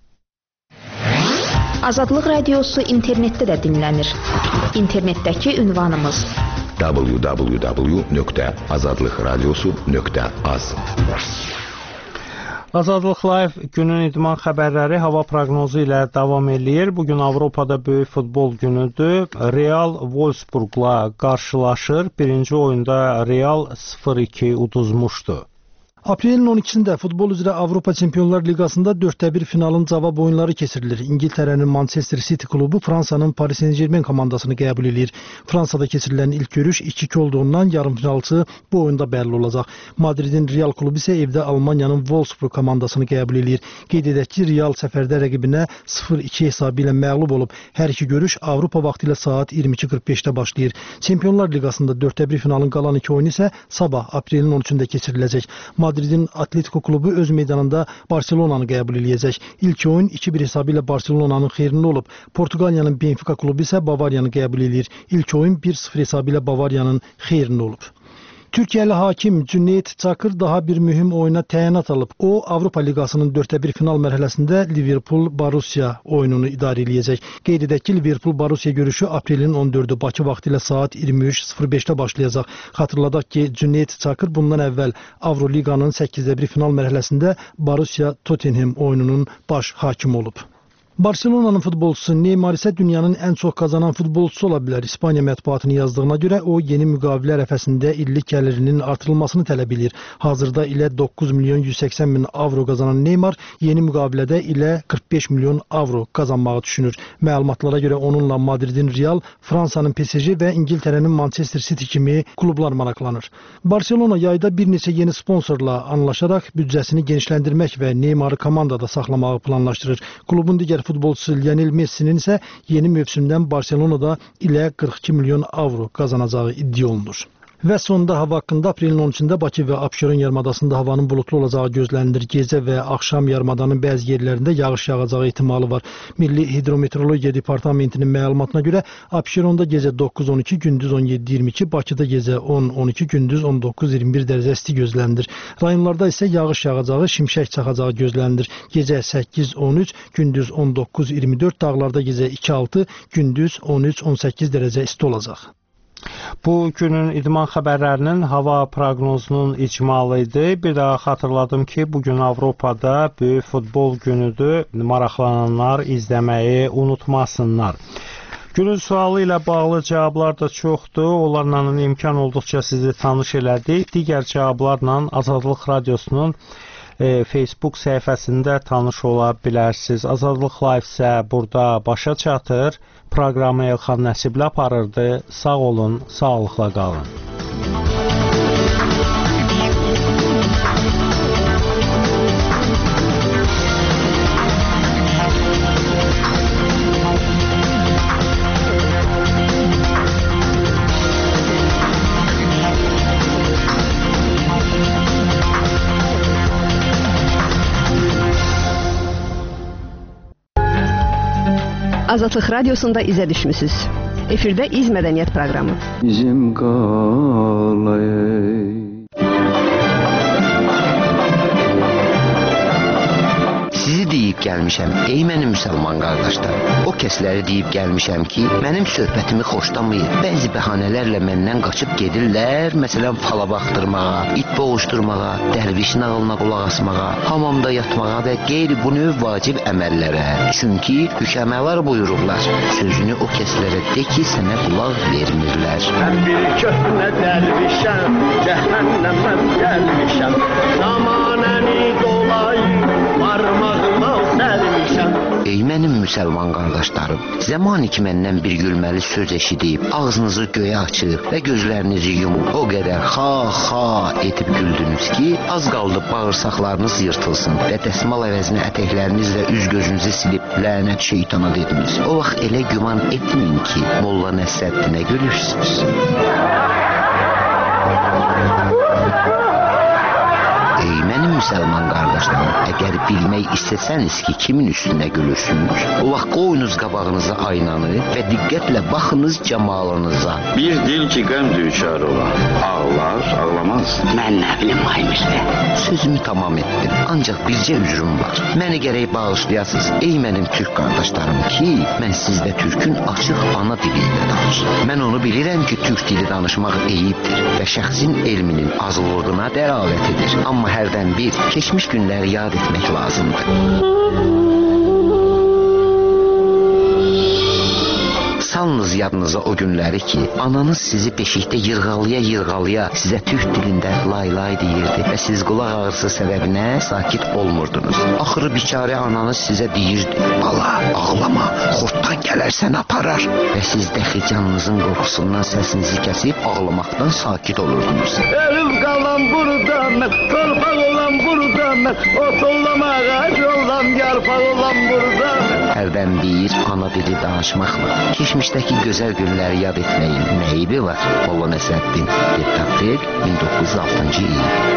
[SPEAKER 6] Azadlıq Radiosu internetdə də dinlənir. İnternetdəki ünvanımız www.azadlıqradiosu.az.
[SPEAKER 1] Azadlıq Live günün idman xəbərləri hava proqnozu ilə davam eləyir. Bugün Avropada böyük futbol günüdür. Real Wolfsburgla qarşılaşır. Birinci oyunda Real 0-2 uduzmuşdu.
[SPEAKER 2] Aprelin 12-sində futbol üzrə Avropa Çempionlar Liqasında 4-1 finalın cavab oyunları keçirilir. İngiltərənin Manchester City klubu Fransanın Paris Saint-Germain komandasını qəbul edir. Fransada keçirilən ilk görüş 2-2 olduğundan yarımfinalçı bu oyunda bəlli olacaq. Madridin Real klubu isə evdə Almaniyanın Wolfsburg komandasını qəbul edir. Qeyd edək ki, Real səfərdə rəqibinə 0-2 hesabı ilə məğlub olub. Hər iki görüş Avropa vaxtı ilə saat 22:45-də başlayır. Çempionlar Liqasında 4-1 finalın qalan iki oyunu isə sabah aprelin 13-də keçiriləcək. Madridin Atletico klubu öz meydanında Barcelonanı qəbul eləyəcək. İlk oyun 2-1 hesabı ilə Barcelonanın xeyrinə olub. Portuqaliyanın Benfica klubu isə Bavariyanı qəbul eləyir. İlk oyun 1-0 hesabı ilə Bavariyanın xeyrinə olub. Türkiyəli hakim Cüneyt Çakır daha bir mühüm oyuna təyinat alıb. O, Avropa Liqasının 4-1 final mərhələsində Liverpool-Borussia oyununu idarə eləyəcək. Qeyd edək ki, Liverpool-Borussia görüşü aprelin 14-ü Bakı vaxtı ilə saat 23:05-də başlayacaq. Xatırladaq ki, Cüneyt Çakır bundan əvvəl Avroliqanın 8-1 final mərhələsində Borussia-Tottenham oyununun baş hakimi olub. Barcelona'nın futbolçusu Neymar isə dünyanın ən çox qazanan futbolçusu ola bilər. İspaniya mətbuatının yazdığına görə o, yeni müqavilə ərəfəsində illik gəlirinin artırılmasını tələb edir. Hazırda ilə 9.180.000 avro qazanan Neymar yeni müqavilədə ilə 45 milyon avro qazanmağı düşünür. Məlumatlara görə onunla Madridin Real, Fransanın PSG və İngiltərənin Manchester City kimi klublar maraqlanır. Barcelona yayda bir neçə yeni sponsorla anlaşaraq büdcəsini genişləndirmək və Neymarı komandada saxlamağı planlaşdırır. Klubun digər futbolçusu Lionel Messi'nin isə yeni mövsümdən Barcelona'da ilə 42 milyon avro qazanacağı iddia olunur. Və sonda hava haqqında aprelin 13-də Bakı və Abşeron yarımadasında havanın bulutlu olacağı gözlənilir. Gecə və axşam yarımadanın bəzi yerlərində yağış yağacağı ehtimalı var. Milli Hidrometeorologiya Departamentinin məlumatına görə Abşeronda gecə 9-12, gündüz 17-22, Bakıda gecə 10-12, gündüz 19-21 dərəcə isti gözlənilir. Rayonlarda isə yağış yağacağı, şimşək çaxacağı gözlənilir. Gecə 8-13, gündüz 19-24, dağlarda gecə 2-6, gündüz 13-18 dərəcə isti olacaq.
[SPEAKER 1] Bu günün idman xəbərlərinin hava proqnozunun icmalı idi. Bir daha xatırladım ki, bugün Avropada böyük futbol günüdür. Maraqlananlar izləməyi unutmasınlar. Günün sualı ilə bağlı cavablar da çoxdur. Onlarla imkan olduqca sizi tanış elədik. Digər cavablarla Azadlıq Radiosunun Facebook səhifəsində tanış ola bilərsiniz. Azadlıq Live isə burada başa çatır. Proqramı Elxan Nəsibli aparırdı. Sağ olun, sağlıqla qalın.
[SPEAKER 12] Azadlıq Radiosunda izə düşmüsünüz. Efirdə İz Mədəniyyət proqramı.
[SPEAKER 14] Bizim qalay.
[SPEAKER 15] Sizi deyib gəlmişəm, ey mənim müsəlman qardaşlar. O kəsləri deyib gəlmişəm ki, mənim söhbətimi xoşlamayır. Bəzi bəhanələrlə məndən qaçıb gedirlər, məsələn, fala baxdırmağa, it boğuşdurmağa, dərviş nağılına qulaq asmağa, hamamda yatmağa və qeyri bu növ vacib əməllərə. Çünki hükəmələr buyururlar, sözünü o kəslərə de ki, sənə qulaq vermirlər.
[SPEAKER 16] Mən bir köhnə dərvişəm, cəhənnəməm gəlmişəm, zamanəni dolayım, parmağıma sərmişəm.
[SPEAKER 15] Ey mənim müsəlman qardaşlarım, zaman ki məndən bir gülməli söz eşidib, ağzınızı göyə açıb və gözlərinizi yumub, o qədər ha etib güldünüz ki, az qaldı bağırsaqlarınız yırtılsın və dəsmal əvəzinə ətəklərinizlə üz gözünüzü silib lənət şeytana dediniz. O vaxt elə güman etməyin ki, Molla Nəsrəddinə gülürsünüz. Ey mənim müsəlman qardaşlarım, əgər bilmək istəsəniz ki, kimin üstünə gülürsünüz, o vaxt qoyunuz qabağınıza aynanı və diqqətlə baxınız camalınıza.
[SPEAKER 14] Bir dil ki qəm düçar olar, ağlar, ağlamaz.
[SPEAKER 15] Mən nə bilim, Aymirdə, sözümü tamam etdim, ancaq bircə üzrüm var. Məni gərək bağışlayasınız, ey mənim türk qardaşlarım ki, mən sizdə türkün açıq ana dili ilə danışım. Mən onu bilirəm ki, türk dili danışmaq eyibdir və şəxsin elminin azlığına dəlalət edir. Amma hərdən bir keçmiş günləri yad etmək lazımdır. Salınız yadınıza o günləri ki, ananız sizi beşikdə yırğalaya sizə türk dilində lay deyirdi və siz qulaq ağrısı səbəbinə sakit olmurdunuz. Axırı biçarə ananız sizə deyirdi, bala, ağlama, xortdan gələrsən aparar və siz dəxi canınızın qorxusundan səsinizi kəsib ağlamaqdan sakit olurdunuz.
[SPEAKER 16] Ölüm qalan burada mən, torpaq olan burada mən, ot olam ağac olam, yarpaq olan burada mən.
[SPEAKER 15] Hərdən bir ana dili danışmaqla keçmişdəki gözəl günləri yad etməyin nə eybi var? Molla Nəsrəddin, 7 aprel 1906-cı il.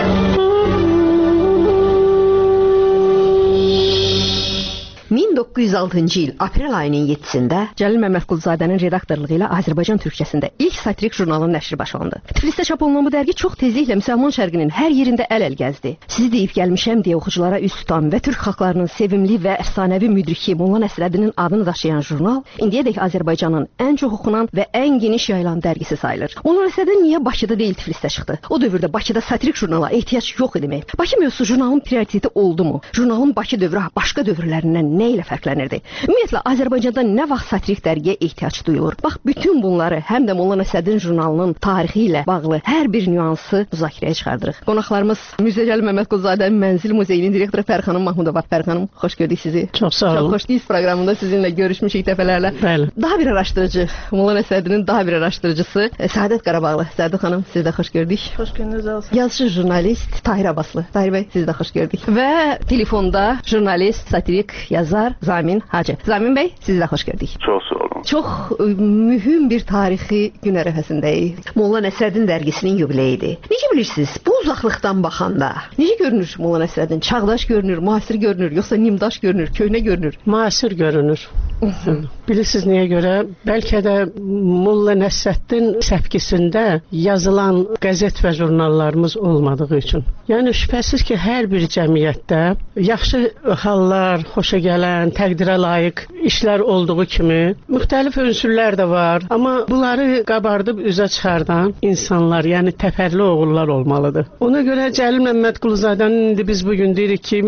[SPEAKER 12] 1906-cı il aprel ayının 7-sində Cəlil Məmmədquluzadənin redaktorluğu ilə Azərbaycan türkçəsində ilk satirik jurnalın nəşri başlandı. Tiflisdə çap olunan bu dərgi çox tezliklə müsəlman şərqinin hər yerində əl gəzdi. Sizi deyib gəlmişəm deyə oxuculara üz tutan və türk xalqlarının sevimli və əfsanəvi müdriki Molla Nəsrəddinin adını daşıyan jurnal indiyədək Azərbaycanın ən çox oxunan və ən geniş yayılan dərgisi sayılır. Molla Nəsrəddin niyə Bakıda deyil Tiflisdə çıxdı? O dövrdə Bakıda satirik jurnala ehtiyac yox idi. Bakı mövzusu jurnalın prioriteti oldumu? Jurnalın Bakı dövrü başqa dövrlərindən nə ilə fərqlənirdi? Ümumiyyətlə, Azərbaycanda nə vaxt satirik dərgiyə ehtiyac duyulur? Bax, bütün bunları həm də Molla Nəsrəddin jurnalının tarixi ilə bağlı hər bir nüansı müzakirəyə çıxardırıq. Qonaqlarımız Cəlil Məmmədquluzadənin Mənzil Muzeyinin direktoru Fərxanım Mahmudova. Fərxanım, xoş gördük sizi.
[SPEAKER 17] Çox sağ olun.
[SPEAKER 12] Çox xoş biz proqramında sizinlə görüşmüşük dəfələrlə.
[SPEAKER 17] Bəli.
[SPEAKER 12] Daha bir araşdırıcı, Molla Nəsrəddinin daha bir araşdırıcısı Səadət Qarabağlı. Səadət xanım, siz də xoş gördük.
[SPEAKER 9] Xoş gördünüz olsun.
[SPEAKER 12] Yazıcı jurnalist Tahir Abbaslı. Tahir bəy, siz də xoş gördük. Və telefonda jurnalist, satirik, yazar Zamin Hacı. Zamin bəy, sizi də xoş gördük.
[SPEAKER 14] Çox sağ olun.
[SPEAKER 12] Çox mühüm bir tarixi gün ərəfəsindəyik. Molla Nəsrəddin dərgisinin yubileyidir. Necə bilirsiniz, bu uzaqlıqdan baxanda necə görünür Molla Nəsrəddin? Çağdaş görünür, müasir görünür, yoxsa nimdaş görünür, köhnə görünür?
[SPEAKER 17] Müasir görünür. Bilirsiniz niyə görə? Bəlkə də Molla Nəsrəddin səpkisində yazılan qəzet və jurnallarımız olmadığı üçün. Yəni şübhəsiz ki, hər bir cəmiyyətdə yaxşı hallar, xoşa gələn, təqdirə layiq işlər olduğu kimi müxtəlif ünsürlər də var. Amma bunları qabardıb üzə çıxardan insanlar, yəni təfərli oğullar olmalıdır. Ona görə Cəlil Məmmədquluzadənin indi biz bugün deyirik ki,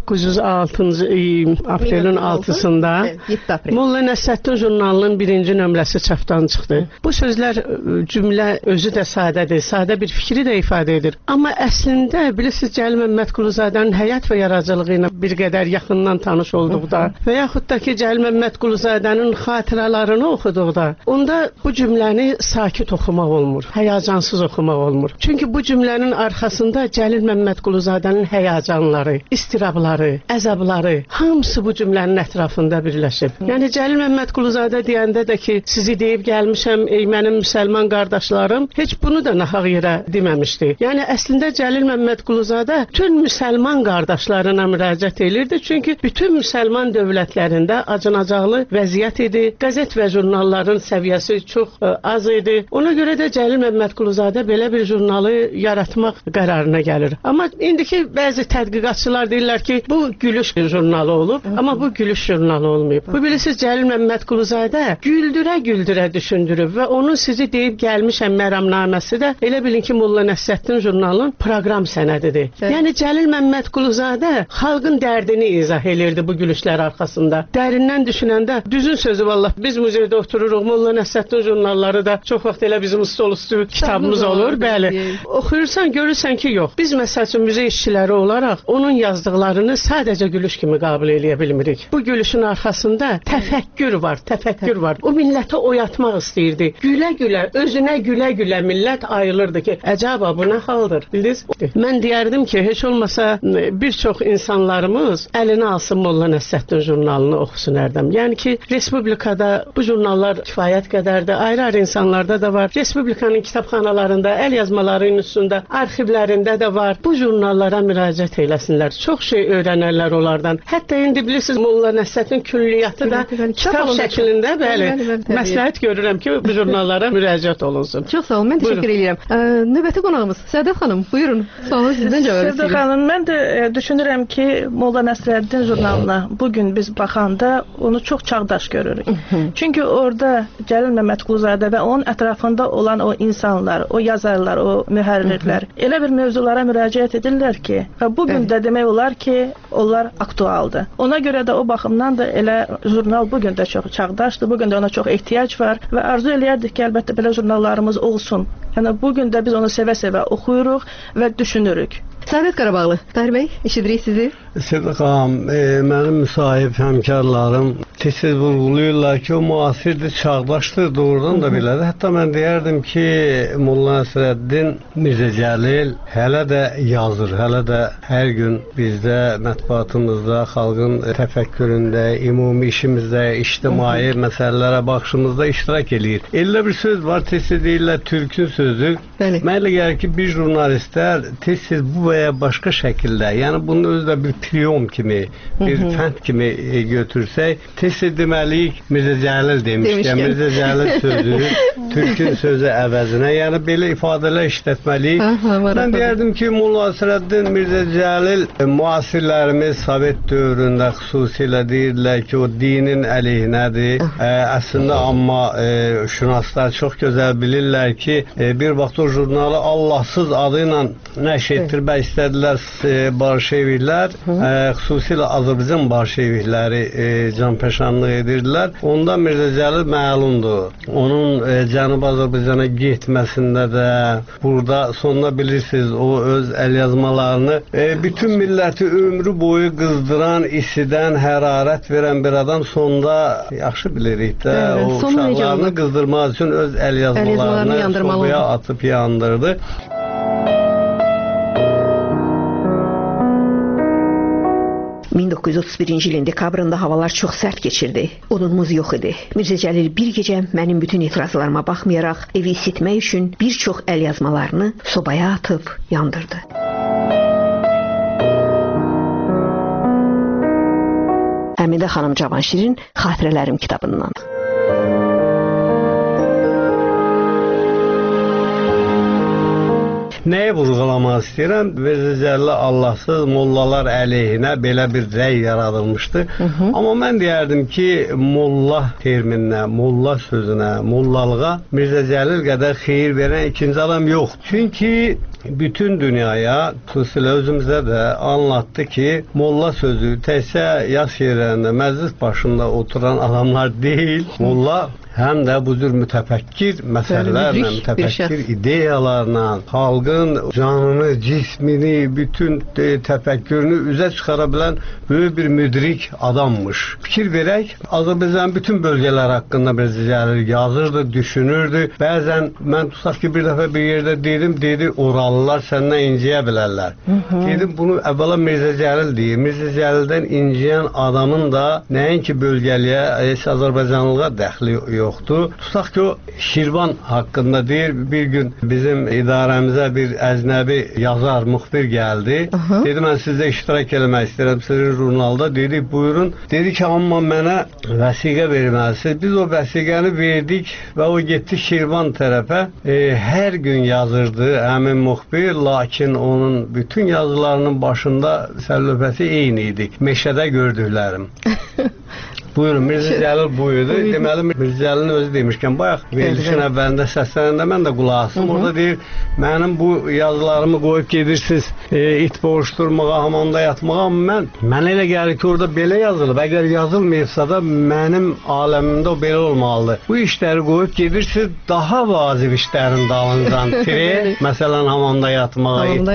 [SPEAKER 17] 1906-cı aprelin 6-sında Molla Nəsrəddin jurnalının 1-ci nömrəsi çapdan çıxdı. Bu sözlər cümlə özü də sadədir, sadə bir fikri də ifadə edir. Amma əslində bilirsiniz Cəlil Məmmədquluzadənin həyat və yaradıcılığı ilə bir qədər yaxından tanış olduqda və yaxud da ki Cəlil Məmmədquluzadənin xatirələrini oxuduqda, onda bu cümləni sakit oxumaq olmur, həyəcansız oxumaq olmur. Çünki bu cümlənin arxasında Cəlil Məmmədquluzadənin həyəcanları, istirabları, əzabları hamısı bu cümlənin ətrafında birləşib. Yəni Cəlil Məmmədquluzadə deyəndə də ki, sizi deyib gəlmişəm ey mənim müsəlman qardaşlarım, heç bunu da nahaq yerə deməmişdi. Yəni əslində Cəlil Məmmədquluzadə bütün müsəlman qardaşlarına müraciət edirdi, çünki bütün müsəlman dövlətlərində acınacaqlı vəziyyət idi. Qəzet və jurnalların səviyyəsi çox az idi. Ona görə də Cəlil Məmmədquluzadə belə bir jurnalı yaratmaq qərarına gəlir. Amma indiki bəzi tədqiqatçılar deyirlər ki, bu gülüş jurnalı olub, amma bu gülüş jurnalı olmayıb. Bu bilirsiniz Cəlil Məmmədquluzadə güldürə-güldürə düşündürüb və onun sizi deyib gəlmişəm məramnaməsi də elə bilin ki, Molla Nəsrəddin jurnalının proqram sənədidir. Yəni Cəlil Məmmədquluzadə xalqın dərdini izah elirdi bu gülüşlər arxasında. Dərindən düşünəndə düzün sözü vallah biz muzeydə otururuq, Molla Nəsrəddin jurnalları da çox vaxt elə bizim stolüstü kitabımız olur, bəli. Oxuyursan, görürsən ki, yox. Biz məsəl üçün muzey işçiləri olaraq onun yazdıqlarını sadəcə gülüş kimi qəbul eləyə bilmirik. Bu gülüşün arxasında təfəkkür var, təfəkkür var. O milləti oyatmaq istəyirdi. Gülə-gülə, özünə gülə-gülə millət ayılırdı ki, əcaba bu nə haldır, bildiniz? Mən deyərdim ki, heç olmasa bir çox insanlarımız əlinə alsın Molla Nəsrəddin jurnalını oxusun Ərdəm. Yəni ki, Respublikada bu jurnallar kifayət qədərdir. Ayrı-ayrı insanlarda da var. Respublikanın kitabxanalarında, əl yazmaları üstündə, arxivlərində də var. Bu jurnallara müraciət eləsinlər. Çox şey öyrənərlər onlardan. Hətta indi bilirsiniz Molla Nəsrəddin külliyyatı da kitab şəklində, bəli, məsləhət görürəm ki, bu jurnallara müraciət olunsun.
[SPEAKER 12] Çox sağ olun, mən təşəkkür edirəm. Növbəti qonağımız Sədət xanım, buyurun. Sualı sizdən cavab istəyirəm.
[SPEAKER 18] Sədət xanım, mən də düşünürəm ki, Molla Nəsrəddin jurnalına bugün biz baxanda onu çox çağdaş görürük. Çünki orada Cəlil Məmmədquluzadə və onun ətrafında olan o insanlar, o yazarlar, o mühərrirlər elə bir mövzulara müraciət edirlər ki, və bugün də demək olar ki, onlar aktualdır. Ona görə də o baxımdan da elə jurnal bugün də çox çağdaşdır, bugün də ona çox ehtiyac var və arzu eləyərdik ki, əlbəttə belə jurnallarımız olsun. Yəni bugün də biz onu sevə-sevə oxuyuruq və düşünürük.
[SPEAKER 12] Səadət Qarabağlı, Tahir bəy, eşidirik sizi.
[SPEAKER 19] Sədət xanım, mənim müsahib həmkarlarım tez-tez vurğulayırlar ki, o müasirdir, çağdaşdır, doğrudan da belədir. Hətta mən deyərdim ki, Molla Nəsrəddin Mirzə Cəlil hələ də yazır, hələ də hər gün bizdə, mətbuatımızda, xalqın təfəkküründə, ümumi işimizdə, ictimai məsələlərə baxışımızda iştirak eləyir. Elə bir söz var, tez-tez deyirlər, türkün sözü. Mənə elə gəlir ki, bir jurnalistlər tez-tez bu və ya başqa şəkildə, yəni bunu özdə bir priyom kimi, bir fənd kimi götürsək, tez-tez deməliyik Mirzə Cəlil demişkən, Mirzə Cəlil sözü, türkün sözü əvəzinə, yəni belə ifadələr işlətməliyik. Mən deyərdim ki, Molla Nəsrəddin Mirzə Cəlil müasirlərimiz Sovet dövründə xüsusilə deyirlər ki, o dinin əleyhinədir. Əslində, amma şünaslar çox gözəl bilirlər ki, bir vaxt o jurnalı Allahsız adı ilə nəşr etdirmək istədilər Bolşeviklər, xüsusilə Azərbaycan Bolşevikləri canpəşanlıq edirdilər. Onda Mirzə Cəlil məlumdur. Onun Cənubi Azərbaycana getməsində də, burada sonunda bilirsiniz, o öz əlyazmalarını bütün milləti ömrü boyu qızdıran, isidən, hərarət verən bir adam sonunda yaxşı bilirik də, o uşaqlarını qızdırmaq üçün öz əlyazmalarını sobaya atıb yandırdı.
[SPEAKER 12] ...1931-ci ilin dekabrında havalar çox sərt keçirdi. Odunumuz yox idi. Mirzə Cəlil bir gecə mənim bütün etirazlarıma baxmayaraq evi isitmək üçün bir çox əlyazmalarını sobaya atıb yandırdı. Həmidə xanım Cavanşirin Xatirələrim kitabından.
[SPEAKER 19] Nəyə vurğulamaq istəyirəm? Mirzə Cəlil Allahsız mollalar əleyhinə belə bir rəy yaradılmışdı. Amma mən deyərdim ki, molla termininə, molla sözünə, mollalığa Mirzə Cəlil qədər xeyir verən ikinci adam yox. Çünki bütün dünyaya, xüsusilə özümüzdə də anlattı ki, molla sözü təkcə yas yerlərində, məclis başında oturan adamlar deyil, molla həm də bu cür mütəfəkkir məsələlərlə, mütəfəkkir ideyalarla, xalqın canını, cismini, bütün təfəkkürünü üzə çıxara bilən böyük bir müdrik adammış. Fikir verək, Azərbaycanın bütün bölgələr haqqında biz yazırdı, düşünürdü. Bəzən mən tutaq ki, bir dəfə bir yerdə dedi, oralılar səndən inciyə bilərlər. Dedim, bunu əvvəla Mirzə Cəlil deyir. Mirzə Cəlildən inciyən adamın da nəinki bölgəliyə, heç Azərbaycanlığa dəxli yoxdur. Tutaq ki, o Şirvan haqqında deyir, bir gün bizim idarəmizə bir əcnəbi yazar, müxbir gəldi. Dedi, mən sizdə iştirak eləmək istəyirəm, sizin jurnalda. Dedi, buyurun. Dedi ki, amma mənə vəsiqə verməlisiniz. Biz o vəsiqəni verdik və o getdi Şirvan tərəfə. Hər gün yazırdı həmin müxbir, lakin onun bütün yazılarının başında sərlöfəsi eyni idi. Meşədə gördüklərim. Buyurun, Mirzə Cəlil buyurdu. Deməli, Mirzə Cəlilin özü demişkən, bayaq verilişin əvvəlində səslənəndə mən də qulaq asdım. Orada deyir, mənim bu yazılarımı qoyub gedirsiniz it boğuşturmağa, hamamda yatmağa. Mən elə gəlir ki, orada belə yazılıb. Əgər yazılmayıbsa da mənim aləmimdə o belə olmalıdır. Bu işləri qoyub gedirsiniz, daha vacib işlərin dalıncan. Məsələn, hamamda yatmağa, it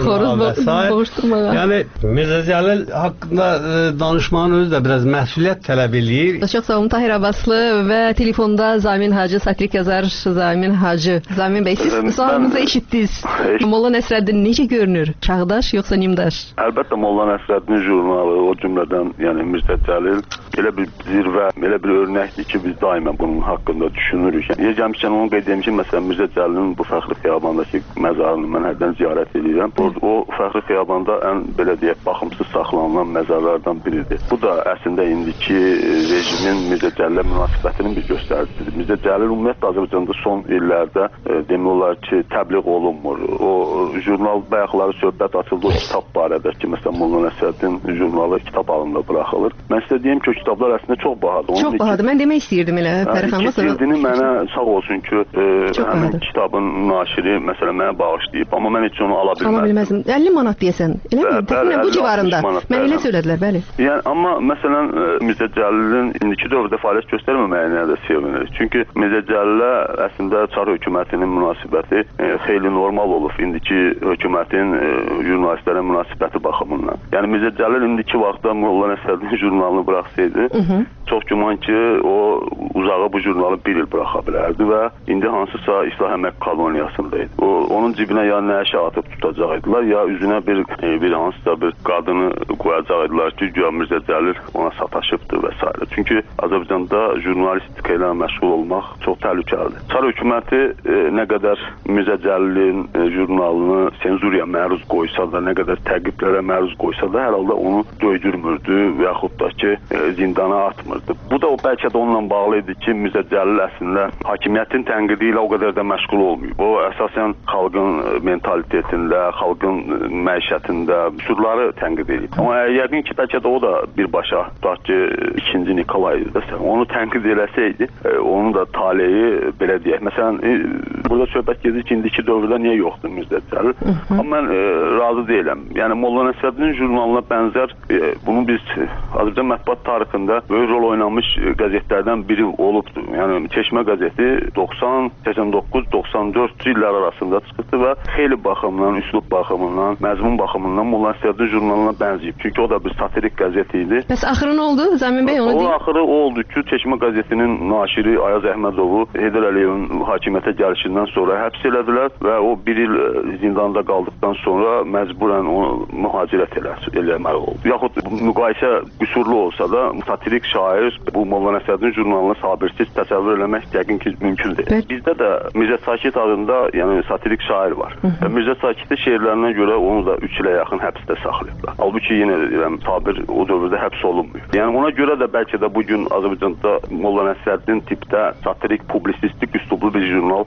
[SPEAKER 19] boğuşturmağa və s. Yəni, Mirzə Cəlil haqqında danışmanın özü də biraz məsuliyyət tələb eləyir.
[SPEAKER 12] Çox sağ olun, Tahir Abbaslı və telefonda Zamin Hacı, satirik yazar Zamin Hacı. Zamin bəy, siz sualınızı eşitdiniz. Molla Nəsrəddin necə görünür? Çağdaş yoxsa nimdaş?
[SPEAKER 14] Əlbəttə, Molla Nəsrəddin jurnalı, o cümlədən, yəni Mirzə Cəlil elə bir zirvə, elə bir örnəkdir ki, biz daima bunun haqqında düşünürük. Yer gəlmişkən onu qeyd etmişim, məsələn, Mirzə Cəlilin bu Fəxri Xiyabandakı məzarını mən hərdən ziyarət edirəm. O Fəxri Xiyabanda ən, belə deyək, baxımsız saxlanılan məzarlardan biridir. Bu da əslində indiki rejimin Mirzə Cəlilə münasibətinin bir göstəricisidir. Mirzə Cəlil ümumiyyətlə Azərbaycanda son illərdə demək olar ki, təbliğ olunmur. O jurnal bayaqları söhbət açıldı o kitab barədə ki, məsələn, Molla Nəsrəddin jurnalı kitab halında buraxılır. Mən sizə deyim ki, o kitablar əslində çox bahadır.
[SPEAKER 12] Çox bahadır. Mən demək istəyirdim elə Fərix xanıma.
[SPEAKER 14] İki cildini mənə sağ olsun ki, həmin kitabın naşiri məsələn mənə bağışlayıb, amma mən heç onu ala bilməzdim.
[SPEAKER 12] 50 manat deyəsən. Eləmi? Təxminən bu civarında. Mən elə söylədilər, bəli.
[SPEAKER 14] Yəni, amma məsələn Mirzə Cəlilin indiki dövrdə fəaliyyət göstərməməyinə də sevinirik. Çünki Mirzə Cəlilə əslində Çar hökumətinin münasibəti xeyli normal olub indiki hökumətin jurnalistlərə münasibəti baxımından. Yəni Mirzə Cəlil indiki vaxtda Molla Nəsrəddin jurnalını buraxsaydı, çox güman ki, o uzağa bu jurnalı bir il buraxa bilərdi və indi hansısa İslah Əmək koloniyasındaydı. Onun cibinə ya nəşə atıb tutacaqdılar, ya üzünə bir hansısa bir qadını qoyacaqdılar ki, güya Mirzə Cəlil ona sataşıbdır və s. Çünki Azərbaycanda jurnalistika ilə məşğul olmaq çox təhlükəlidir. Çar hökuməti nə qədər Mirzə Cəlilin jurnalını senzuriya məruz qoysa da, nə qədər təqiblərə məruz qoysa da, hər halda onu döydürmürdü və yaxud da ki, zindana atmırdı. Bu da bəlkə də onunla bağlı idi ki, Mirzə Cəlil əslində hakimiyyətin tənqidi ilə o qədər də məşğul olmuyor. O, əsasən xalqın mentalitetində, xalqın məişətində üsulları tənqid edir. Amma yəqin ki, bəlkə də o da birbaşa, tutaq ki, 2-ci Nikolay onu tənqid eləsəydi, onun da taleyi belə deyək. Məsələn, burada söhbət gedir ki, indiki dövrdə niyə yoxdur Mirzə Cəlil? Amma mən razı deyiləm. Yəni, Molla Nəsrəddinin jurnalına bənzər, bunu biz Azərbaycan mətbuat tarixində böyük rol oynamış qəzetlərdən biri olubdur. Yəni, Çeşmə qəzeti 90, 89, 94 illər arasında çıxdı və xeyli baxımdan, üslub baxımından, məzmun baxımından Molla Nəsrəddin jurnalına bənzəyib. Çünki o da bir satirik qəzet idi.
[SPEAKER 12] Bəs axırı nə oldu? Zamin bəy onu deyil.
[SPEAKER 14] O axırı o oldu ki, Çeşmə qəzetinin naşiri Ayaz Əhmədovu Heydər Əliyevin hakimiyyətə gəlişindən sonra həbs elədilər və o bir il zindanda qaldıqdan sonra məcburən onu mühacirət eləməli oldu. Yaxud müqayisə qüsurlu olsa da, satirik şair bu Molla Nəsrəddin jurnalını sabirsiz təsəvvür eləmək yəqin ki, mümkün deyil. Bizdə də Mirzə Sakit adında yəni satirik şair var. Mirzə Sakit'in şeirlərinə görə onu da 3 ilə yaxın həbsdə saxlayıblar. Halbuki yenə deyirəm, Sabir o dövrdə həbs olunmuyor. Yəni ona görə də bəlkə də bugün Azərbaycanda Molla Nəsrəddin tipdə satirik, publisistik üslublu bir jurnal çapa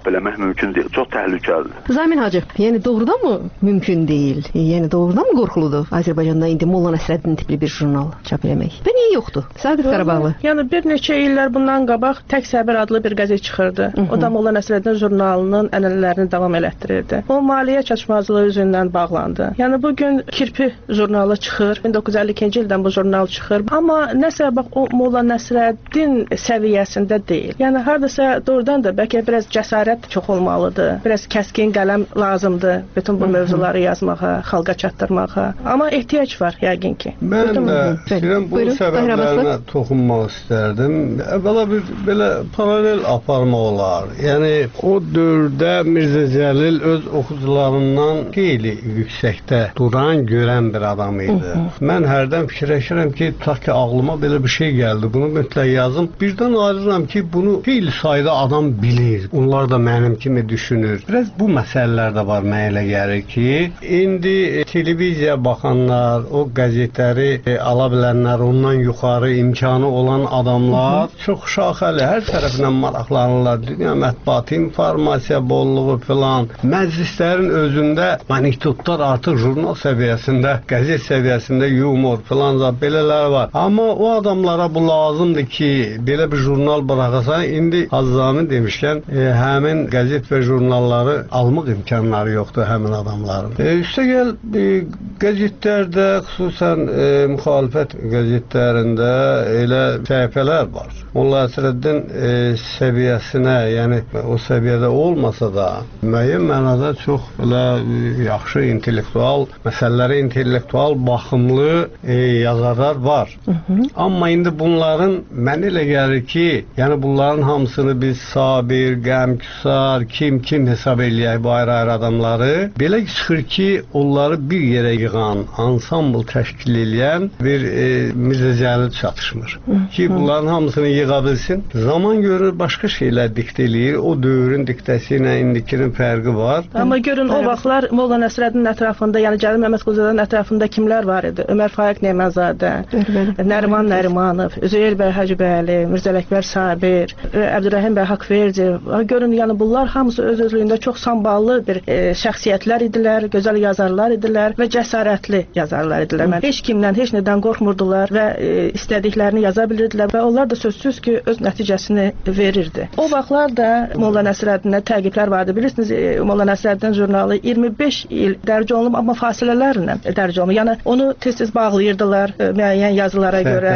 [SPEAKER 14] çap eləmək mümkün deyil. Çox təhlükəlidir.
[SPEAKER 12] Zamin Hacı, yəni doğrudan mı mümkün deyil? Yəni doğrudan mı qorxuludur Azərbaycanda indi Molla Nəsrəddin tipli bir jurnal çap eləmək? Və niyə yoxdur? Sadiq Qarabağlı.
[SPEAKER 18] Yəni bir neçə illər bundan qabaq Tək Səbir adlı bir qəzet çıxırdı. O da Molla Nəsrəddin jurnalının ənənələrini davam elətdirirdi. O maliyyə çatışmazlığı üzündən bağlandı. Yəni bu gün Kirpi jurnalı çıxır. 1952-ci ildən bu jurnal çıxır. Amma nəsə bax o Molla Nəsrəddin səviyyəsində deyil. Yəni hardasa doğrudan da bəlkə biraz cəsarət çox olmalıdır. Biraz kəskin qələm lazımdır bütün bu mövzuları yazmağa, xalqa çatdırmağa. Amma ehtiyac var yəqin ki.
[SPEAKER 19] Mən də istəyirəm bu səbəblərinə toxunmaq istərdim. Əvvəla bir belə paralel aparmaq olar. Yəni o dövrdə Mirzə Cəlil öz oxucularından xeyli yüksəkdə duran, görən bir adam idi. Mən hərdən fikirləşirəm ki, tutaq ki, ağlıma belə bir şey gəldi. Bunu mütləq yazım. Birdən ayrıram ki, bunu xeyli sayda adam bilir. Onlar da mənim kimi düşünür. Biraz bu məsələlər də var mənə elə gəlir ki, indi televiziya baxanlar, o qəzetləri ala bilənlər, ondan yuxarı imkanı olan adamlar çox şaxəli, hər tərəfindən maraqlanırlar. Dünya mətbuatı, informasiya bolluğu filan. Məclislərin özündə maniktutlar artıq jurnal səviyyəsində, qəzet səviyyəsində yumor filan da belələr var. Amma o adamlara bu lazımdır ki, belə bir jurnal buraxasan, indi Hazzami demişkən, həmin qəzet və jurnalları almaq imkanları yoxdur həmin adamların. Üstəgəl qəzetlərdə, xüsusən müxalifət qəzetlərində elə səhifələr var. Molla Nəsrəddin səviyyəsinə, yəni o səviyyədə olmasa da, müəyyən mənada çox belə yaxşı intellektual, məsələlərə intellektual baxımlı yazarlar var. Amma indi bunların mənə elə gəlir ki, yəni bunların hamısını biz Sabir, Qəmküsar, kim hesab eləyək bu ayrı-ayrı adamları, belə çıxır ki, onları bir yerə yığan, ansambl təşkil eləyən bir Mirzə Cəlil çatışmır. Ki, bunların hamısını yığa bilsin. Zaman görür, başqa şeylər diktə eləyir. O dövrün diktəsi ilə indikinin fərqi var.
[SPEAKER 18] Amma görün, o vaxtlar Molla Nəsrəddin ətrafında, yəni Cəlil Məmmədquluzadanın ətrafında kimlər var idi? Ömər Faiq Nemanzadə, Nəriman Nərimanov, Üzeyir bəy Hacıbəyli, Mirzə Ələkbər Sabir, Əbdürrəhim bəy Haqverdiyev. Görün, yəni bunlar hamısı öz-özlüyündə çox samballı bir şəxsiyyətlər idilər, gözəl yazarlar idilər və cəsarətli yazarlar idilər. Heç kimdən, heç nədən qorxmurdular və istədiklərini yaza bilirdilər və onlar da sözsüz ki, öz nəticəsini verirdi. O vaxtlar da Molla Nəsrəddinə təqiblər vardı. Bilirsiniz, Molla Nəsrəddin jurnalı 25 il dərc olunub, amma fasilələrlə dərc olunub. Yəni onu tez-tez bağlayırdılar müəyyən yazılara görə.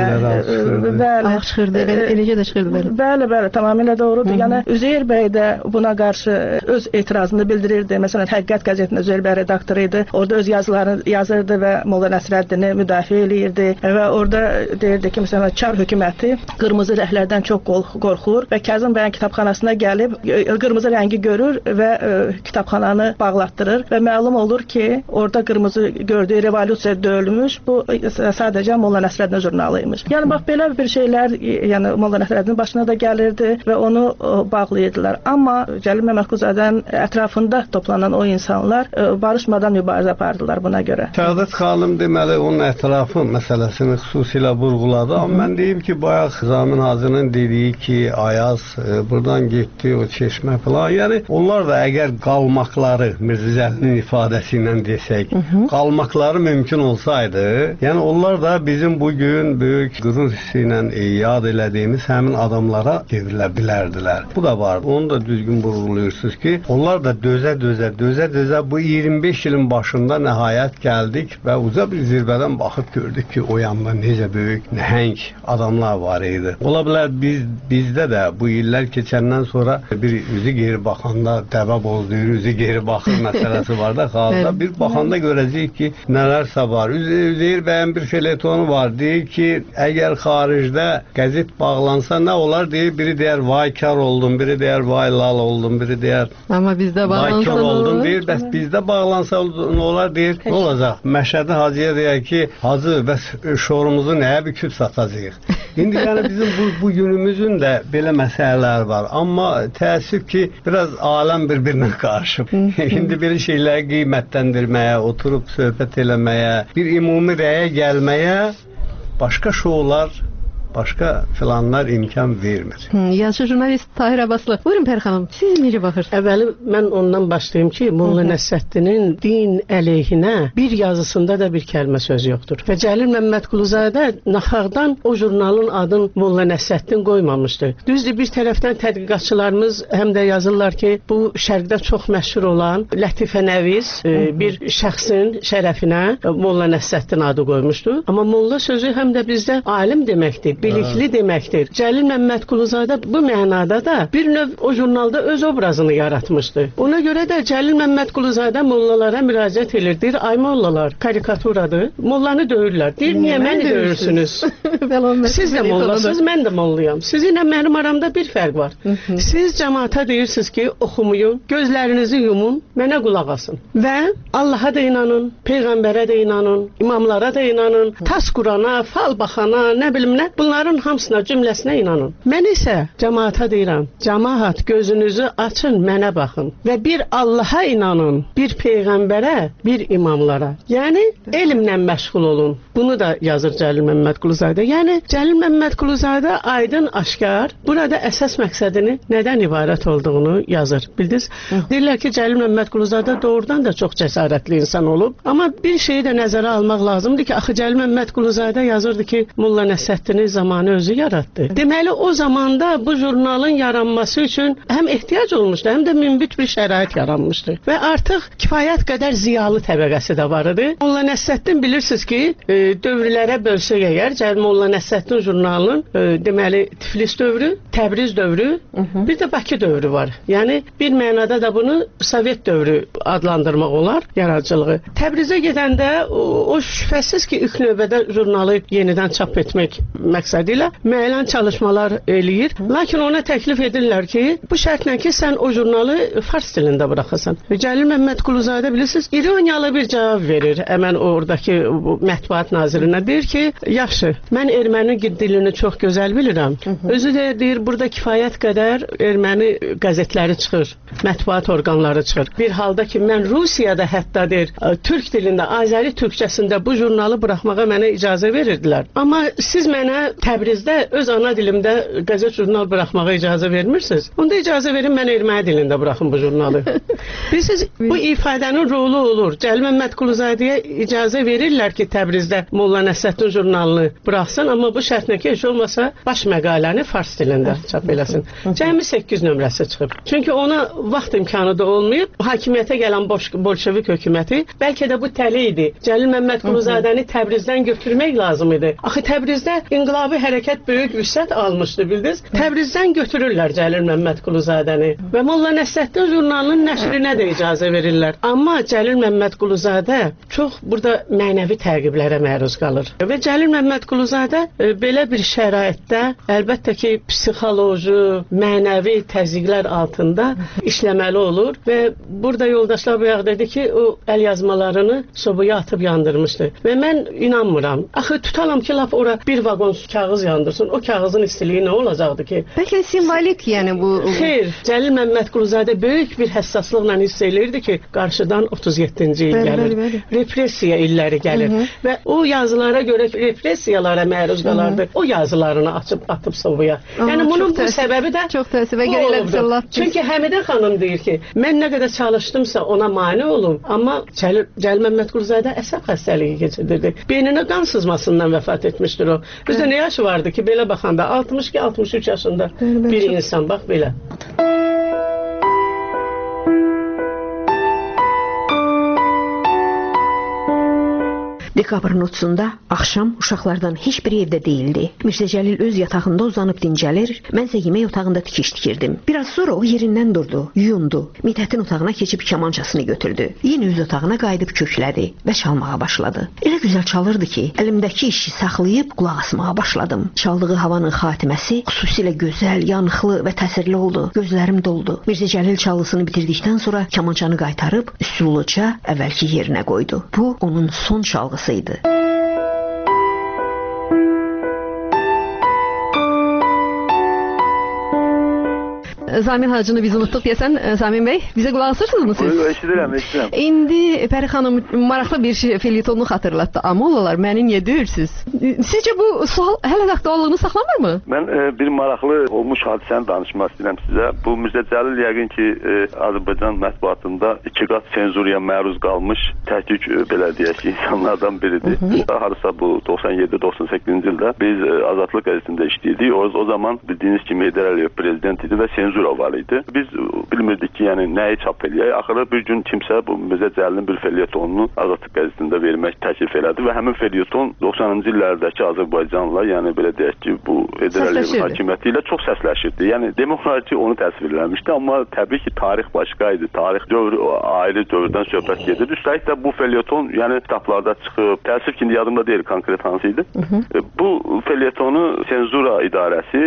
[SPEAKER 18] Bəli,
[SPEAKER 12] çıxırdı, eləcə də çıxırdı.
[SPEAKER 18] Bəli, tamamilə doğrudur. Yəni Üzeyir bəy də buna qarşı öz etirazını bildirirdi. Məsələn, Həqiqət qəzetinin Üzeyir bəy redaktoru idi. Orada öz yazılarını yazırdı və Molla Nəsrəddini müdafiə eləyirdi və orada deyirdi ki, məsələn, Çar hökuməti qırmızı rənglərdən çox qorxur və Kazım bəyin kitabxanasına gəlib qırmızı rəngi görür və kitabxananı bağlatdırır və məlum olur ki, orada qırmızı gördüyü revolyusiya döyülmüş, bu sadəcə Molla Nəsrəddin jurnalı imiş. Yəni bax belə bir şeylər, yəni Molla Nəsrəddinin başına da gəlirdi və onu bağlayırdılar. Amma Cəlil Məmmədquluzadanın ətrafında toplanan o insanlar barışmadan mübarizə apardılar buna görə.
[SPEAKER 19] Səadət xanım deməli onun ətrafı məsələsini xüsusilə vurğuladı. Amma mən deyim ki, bayaq Zamin Hacının dediyi ki, Ayaz buradan getdi, o çeşmə falan. Yəni onlar da əgər qalmaqları, Mirzə Cəlilin ifadəsi ilə desək, qalmaqları mümkün olsaydı, yəni onlar da bizim bugün böyük qürur hissi ilə yad elədiyimiz həmin adamlara çevrilə bilərdilər. Bu da var. Onu da düzgün vurğulayırsınız ki, onlar da dözə bu 25 ilin başında nəhayət gəldik və uca bir zirvədən baxıb gördük ki, o yanda necə böyük nəhəng adamlar var idi. Ola bilər bizdə də bu illər keçəndən sonra bir üzü geri baxanda dəvə bozduyur, üzü geri baxır məsələsi var da xalqda. Bir baxanda görəcəyik ki, nələrsə var. Üzeyir bəyin bir feletonu var. Deyir ki, əgər xaricdə qəzet bağlansa nə olar? Deyir, biri deyər vay kar oldum, biri deyər vay lal oldum, biri deyər
[SPEAKER 12] amma bizdə bağlansa
[SPEAKER 19] nə oldum, deyir, bəs bizdə bağlansa nə olar? Deyir, nə olacaq? Məşədi Hacıya deyər ki, Hacı, bəs şorumuzu nəyə büküb satacağıq? İndi yəni bizim bu günümüzün də belə məsələlər var. Amma təəssüf ki, biraz aləm bir-birinə qarışıb. İndi belə şeyləri qiymətləndirməyə, oturub söhbət eləməyə, bir ümumi rəyə gəlməyə başqa şoular, başqa filanlar imkan vermir.
[SPEAKER 12] Yazıcı jurnalist Tahir Abbaslı. Buyurun Pəri xanım, siz necə baxır?
[SPEAKER 17] Əvvəli mən ondan başlayım ki, Molla Nəsrəddinin din əleyhinə bir yazısında da bir kəlmə söz yoxdur. Və Cəlil Məmmədquluzadə naxaqdan o jurnalın adını Molla Nəsrəddin qoymamışdı. Düzdür, bir tərəfdən tədqiqatçılarımız həm də yazırlar ki, bu şərqdə çox məşhur olan Lətifə Nəviz bir şəxsin şərəfinə Molla Nəsrəddin adı qoymuşdu. Amma Molla sözü həm də bizdə alim deməkdir, bilikli deməkdir. Cəlil Məmmədquluzadə bu mənada da bir növ o jurnalda öz obrazını yaratmışdı. Ona görə də Cəlil Məmmədquluzadə mollalara müraciət edir. Deyir, ay mollalar, karikaturadır. Mollanı döyürlər. Deyir, niyə məni döyürsünüz? Siz də mollasınız, mən də mollayam. Sizinlə mənim aramda bir fərq var. Siz cəmaata deyirsiniz ki, oxumayın, gözlərinizi yumun, mənə qulaq asın. Və Allaha da inanın, Peyğəmbərə də inanın, imamlara da inanın, tas Qurana, fal baxana, nə bilim nə, bunların hamısına, cümləsinə inanın. Mən isə cəmaata deyirəm, cəmaat gözünüzü açın, mənə baxın və bir Allaha inanın, bir Peyğəmbərə, bir imamlara. Yəni, elmlə məşğul olun. Bunu da yazır Cəlil Məmmədquluzadə. Yəni, Cəlil Məmmədquluzadə aydın, aşkar, burada əsas məqsədini nədən ibarət olduğunu yazır. Bildiniz? Deyirlər ki, Cəlil Məmmədquluzadə doğrudan da çox cəsarətli insan olub. Amma bir şeyi də nəzərə almaq lazımdır ki, axı Cəlil Məmmədquluzadə yazırdı ki, Molla Nəsrəddini zamanı özü yaratdı. Deməli, o zamanda bu jurnalın yaranması üçün həm ehtiyac olmuşdu, həm də münbit bir şərait yaranmışdı. Və artıq kifayət qədər ziyalı təbəqəsi də var idi. Molla Nəsrəddin bilirsiniz ki, dövrlərə bölsək əgər, Cəlil Molla Nəsrəddin jurnalının deməli Tiflis dövrü, Təbriz dövrü, bir də Bakı dövrü var. Yəni bir mənada da bunu Sovet dövrü adlandırmaq olar, yaradıcılığı. Təbrizə gedəndə o şübhəsiz ki, ilk növbədə jurnalı yenidən çap etmək məqsədi ilə müəyyən çalışmalar eləyir. Lakin ona təklif edirlər ki, bu şərtlə ki, sən o jurnalı fars dilində buraxasan. Cəlil Məmmədquluzadə bilirsiniz, ironiyalı bir cavab verir. Həmən oradakı mətbuat nazirinə deyir ki, yaxşı, mən erməni dilini çox gözəl bilirəm. Özü də deyir, burada kifayət qədər erməni qəzetləri çıxır, mətbuat orqanları çıxır. Bir halda ki, mən Rusiyada hətta deyir, türk dilində, Azəri türkçəsində bu jurnalı buraxmağa mənə icazə verirdilər. Amma siz mənə Təbrizdə öz ana dilimdə qəzet jurnal buraxmağa icazə vermirsiniz. Onda icazə verin, mən erməni dilində buraxım bu jurnalı. Bilirsiniz, bu ifadənin rolu olur. Cəlil Məmmədquluzadəyə icazə verirlər ki, Təbrizdə Molla Nəsrəddin jurnalını buraxsın, amma bu şərtlə ki, heç olmasa baş məqaləni fars dilində çap eləsin. Cəmi 8 nömrəsi çıxıb. Çünki ona vaxt imkanı da olmayıb. Hakimiyyətə gələn bolşevik hökuməti bəlkə də bu təli idi. Cəlil Məmmədquluzadəni Təbrizdən götürmək lazım idi. Axı Təbrizdə inqilabi hərəkət böyük vüsət almışdı, bildiniz? Təbrizdən götürürlər Cəlil Məmmədquluzadəni və Molla Nəsrəddin jurnalının nəşrinə də icazə verirlər. Amma Cəlil Məmmədquluzadə çox burada mənəvi təqiblərə məruz qalır. Və Cəlil Məmmədquluzadə belə bir şəraitdə əlbəttə ki, psixoloji, mənəvi təzyiqlər altında işləməli olur və burada yoldaşlar bayaq dedi ki, o əl yazmalarını sobaya atıb yandırmışdı. Və mən inanmıram. Axı tutalım ki, laf ora bir vaqon kağız yandırsın. O kağızın istiliyi nə olacaqdı ki?
[SPEAKER 12] Bəlkə simvolik, yəni bu...
[SPEAKER 17] Xeyr, Cəlil Məmmədquluzadə böyük bir həssaslıqla hiss eləyirdi ki, qarşıdan 37-ci il gəlir. Repressiya illəri gəlir. Və o yazılara görə repressiyalara məruz qalardı. O yazılarını atıb sobaya. Yəni bunun bu səbəbi də
[SPEAKER 12] çox təəssüfə görə elə
[SPEAKER 17] çünki Həmidə xanım deyir ki, mən nə qədər çalışdımsa ona mane olum, amma Cəlil Məmmədquluzadə əsəb xəstəliyi keçirdirdi. Beyninə qan sızmasından vəfat etmişdir o. Bizdə nə yaşı vardı ki, belə baxanda 62-63 yaşında bir insan, bax belə.
[SPEAKER 6] Dekabrın 30-da axşam uşaqlardan heç biri evdə deyildi. Mirzə Cəlil öz yatağında uzanıb dincəlir, mən isə yemək otağında tikiş tikirdim. Biraz sonra o yerindən durdu, yuyundu. Midətin otağına keçib kamançasını götürdü. Yenə öz otağına qayıdıb köklədi və çalmağa başladı. Elə gözəl çalırdı ki, əlimdəki işi saxlayıb qulaq asmağa başladım. Çaldığı havanın xatiməsi xüsusilə gözəl, yanıqlı və təsirli oldu. Gözlərim doldu. Mirzə Cəlil çalısını bitirdikdən sonra kamançanı qaytarıb üsulluca əvvəlki yerinə qoydu. Bu onun son çalğısı idi.
[SPEAKER 12] Zamin Hacını biz unutduq deyəsən, Zamin bəy, bizə qulaq asırsınızmı siz?
[SPEAKER 14] Buyur, eşidirəm.
[SPEAKER 12] İndi Pəri xanım maraqlı bir felyetonunu xatırlatdı. Amollalar məni niyə döyürsüz? Sizcə bu sual hələ də aktuallığını saxlamırmı?
[SPEAKER 14] Mən bir maraqlı olmuş hadisəni danışmaq istəyirəm sizə. Bu Mirzə Cəlil yəqin ki, Azərbaycan mətbuatında 2 qat senzuriya məruz qalmış təhqiq belə deyək ki, insanlardan biridir. Harasa bu 97-98-ci ildə biz Azadlıq qəzetində işləyirdik. O zaman bildiyiniz kimi Heydər Əliyev prezident idi və senzura var idi. Biz bilmirdik ki, yəni nəyi çap eləyək. Axırı bir gün kimsə bu Mirzə Cəlilin bir felyetonunu Azadlıq qəzetində vermək təklif elədi və həmin felyeton 90-cı illərdəki Azərbaycanla, yəni belə deyək ki, bu Heydər Əliyevin hakimiyyəti ilə çox səsləşirdi. Yəni demək olar ki, onu təsvirləmişdi, amma təbii ki, tarix başqa idi. Tarix dövrü ayrı dövrdən söhbət gedir. Üstəlik də bu felyeton, yəni kitablarda çıxıb, təəssüf ki, yadımda deyil konkret hansı idi. Bu felyetonu senzura idarəsi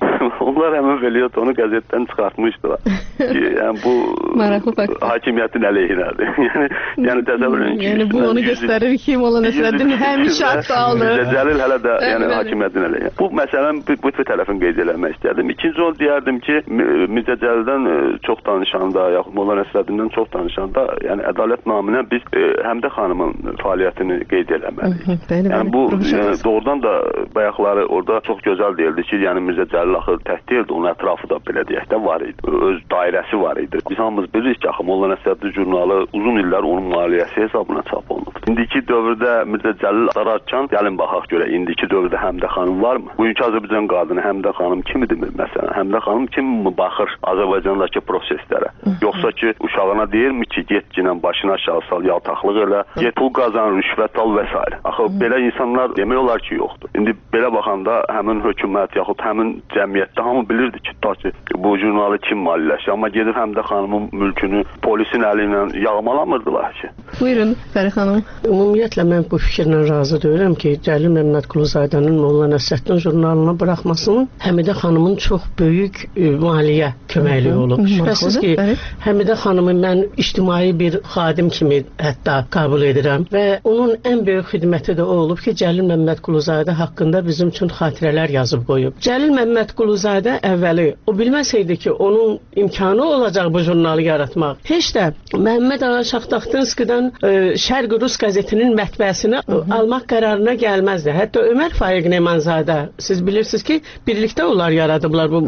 [SPEAKER 14] onlar həmin felyetonu qəzetdən çıxartmışdılar. Ki, yəni bu hakimiyyətin əleyhinədir. yəni təsəvvür edin ki,
[SPEAKER 12] yəni bu onu göstərir ki, Molla Nəsrəddin həmişə aktualdır.
[SPEAKER 14] Mirzə Cəlil hələ də yəni hakimiyyətin əleyhinə. Bu məsələni bu tərəfini qeyd eləmək istərdim. İkinci onu deyərdim ki, Mirzə Cəlildən çox danışanda, yaxud Molla Nəsrəddindən çox danışanda, yəni ədalət naminə biz Həmidə xanımın fəaliyyətini qeyd eləməliyik. Yəni bu doğrudan da bayaqları orada çox gözəl deyildi ki, yəni Mirzə Cəlil axı tək deyildi, onun ətrafı da belə deyək də var idi. Öz dairəsi var idi. Biz hamımız bilirik ki, axı Molla Nəsrəddin jurnalı uzun illər onun maliyyəsi hesabına çap olunub. İndiki dövrdə Mirzə Cəlil ararkən gəlin baxaq görə indiki dövrdə Həmidə xanım varmı? Bugünkü Azərbaycan qadını Həmidə xanım kim idi məsələn? Həmidə xanım kim baxır Azərbaycandakı proseslərə? Yoxsa ki, uşağına deyirmi ki, get ginən başına aşağı sal, yaltaqlıq elə, get pul qazan, rüşvət al və s. Axı belə insanlar demək olar ki, yoxdur. İndi belə baxanda həmin hökumət yaxud həmin cəmiyyətdə hamı bilirdi ki, bu jurnalı kim maliyyələşir. Amma gedib Həmidə xanımın mülkünü polisin əli ilə yağmalamırdılar ki.
[SPEAKER 12] Buyurun, Pəri xanım.
[SPEAKER 17] Ümumiyyətlə mən bu fikirlə razı deyirəm ki, Cəlil Məmmədquluzadənin Molla Nəsrəddin jurnalına buraxmasının Həmidə xanımın çox böyük maliyyə köməkliyi olub. Şübhəsiz ki, Həmidə xanımı mən ictimai bir xadim kimi hətta qəbul edirəm və onun ən böyük xidməti də o olub ki, Cəlil Məmmədquluzadə haqqında bizim üçün xatirələr yazıb qoyub. Cəlil Məmmədquluzadə əvvəli o bilməsəydi ki, onun imkanı olacaq bu jurnalı yaratmaq. Heç də Məhəmməd Ağa Şahtaxtinskidən Şərq Rus qəzetinin mətbəəsini almaq qərarına gəlməzdi. Hətta Ömər Faiq Nemanzadə, siz bilirsiniz ki, birlikdə onlar yaradıblar bu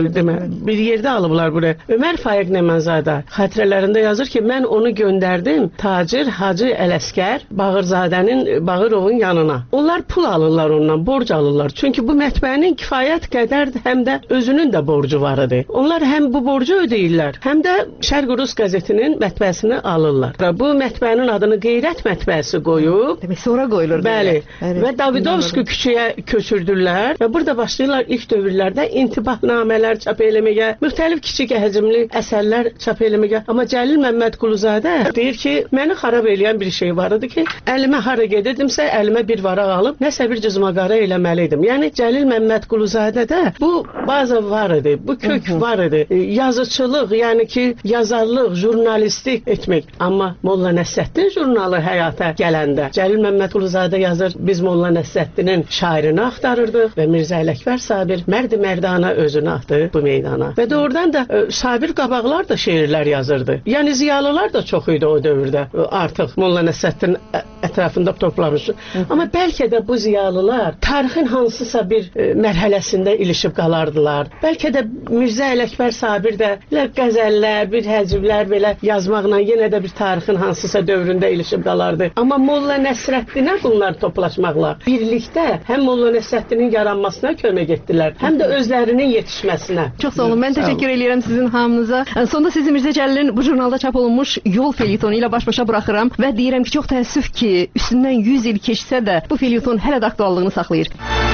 [SPEAKER 17] bir yerdə alıblar buraya. Ömər Faiq Nemanzadə xatirələrində yazır ki, mən onu göndərdim Tacir Hacı Ələskər Bağırzadənin Bağırovun yanına. Onlar pul alırlar ondan, borc alırlar. Çünki bu mətbəənin kifayət qədər həm də özünün də borcu var idi. Onlar həm bu borcu ödəyirlər, həm də Şərq Rus qəzetinin mətbəəsini alırlar. Bu mətbəənin adını Qeyrət mətbəəsi qoyub.
[SPEAKER 12] Demək sonra qoyulur.
[SPEAKER 17] Bəli. Və Davidovski küçəyə köçürdülər və burada başlayırlar ilk dövrlərdə intibahnamələr çap eləməyə, müxtəlif kiçik həcmli əsərlər çap eləməyə. Amma Cəlil Məmmədquluzadə deyir ki, məni xarab eləyən bir şey var idi ki, əlimə hara gedirdimsə, əlimə bir varaq alıb nəsə bir cızmaqara eləməli idim. Yəni Cəlil Məmmədquluzadədə bu baza var idi, bu kök var idi. Yazıçılıq, yəni ki, yazarlıq, jurnalistlik etmək. Amma Molla Nəsrəddin jurnalı həyata gələndə Cəlil Məmmədquluzadə yazır, biz Molla Nəsrəddinin şairini axtarırdıq və Mirzə Ələkbər Sabir mərd-mərdana özünü atdı bu meydana. Və doğrudan da Sabir qabaqlar da şeirlər yazırdı. Yəni ziyalılar da çox idi o dövrdə. Artıq Molla Nəsrəddin ətrafında toplamış. Amma bəlkə də bu ziyalılar tarixin hansısa bir mərhələsində ilişib qalardılar. Bəlkə də Mirzə Ələkbər Sabir də qəzəllər, bir həcvlər belə yazmaqla yenə də bir tarixin hansısa dövründə ilişib qalardı. Amma Molla Nəsrəddinə bunlar toplaşmaqla birlikdə həm Molla Nəsrəddinin yaranmasına kömək etdilər, həm də özlərinin yetişməsinə.
[SPEAKER 12] Çox sağ olun. Mən təşəkkür edirəm sizin hamınıza. Sonda sizi Mirzə Cəlilin bu jurnalda çap olunmuş Yol felyetonu ilə baş-başa buraxıram və deyirəm ki, çox təəssüf ki, üstündən 100 il keçsə də bu felyeton hələ də aktuallığını saxlayır.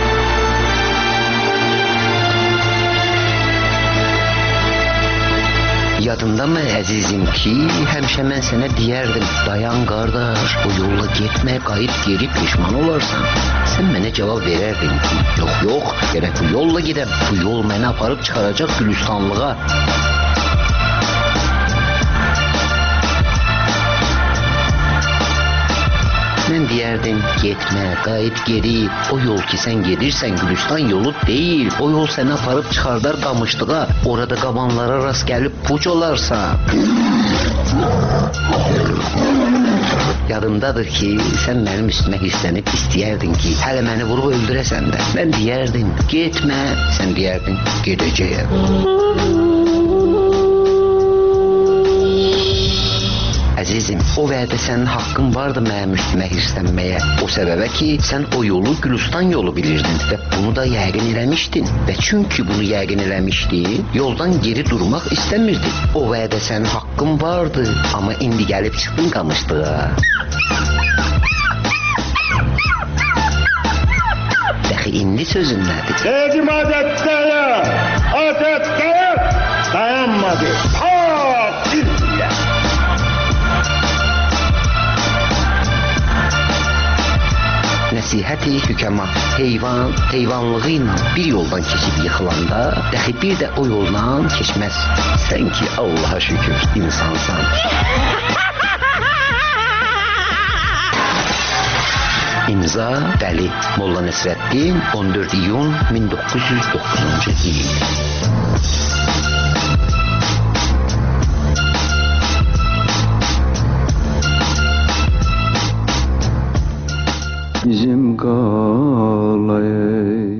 [SPEAKER 15] Yadındamı əzizim ki, həmişə mən sənə deyərdim, dayan qardaş, bu yolla getmə, qayıt geri peşman olarsan. Sən mənə cavab verərdin ki, yox, gərək bu yolla gedəm, bu yol məni aparıb çıxaracaq Gülüstanlığa. Mən deyərdim, getmə, qayıt geri. O yol ki sən gedirsən Gülüstan yolu deyil. O yol səni aparıb çıxardar qamışlığa. Orada qabanlara rast gəlib puç olarsan. Yadımdadır ki, sən mənim üstümə hirslənib istəyərdin ki, hələ məni vurub öldürəsən də. Mən deyərdim, getmə, sən deyərdin, gedəcəyəm. Əzizim, o vədə sənin haqqın vardı mənim üstümə hirslənməyə. O səbəbə ki, sən o yolu Gülüstan yolu bilirdin və bunu da yəqin eləmişdin. Və çünki bunu yəqin eləmişdin, yoldan geri durmaq istəmirdin. O vədə sənin haqqın vardı, amma indi gəlib çıxdın qamışlığa. Dəxi indi sözün nədir?
[SPEAKER 16] Dedim adətdəyə, adətdəyə dayanmadı. İzlə.
[SPEAKER 15] Nəsihəti hükəma, heyvanlığı ilə bir yoldan keçib yıxılanda, dəxi bir də o yoldan keçməz. Sən ki, Allaha şükür, insansan. İmza Dəli, Molla Nəsrəddin, 14 iyun 1909-cu il.
[SPEAKER 20] Bizim qalay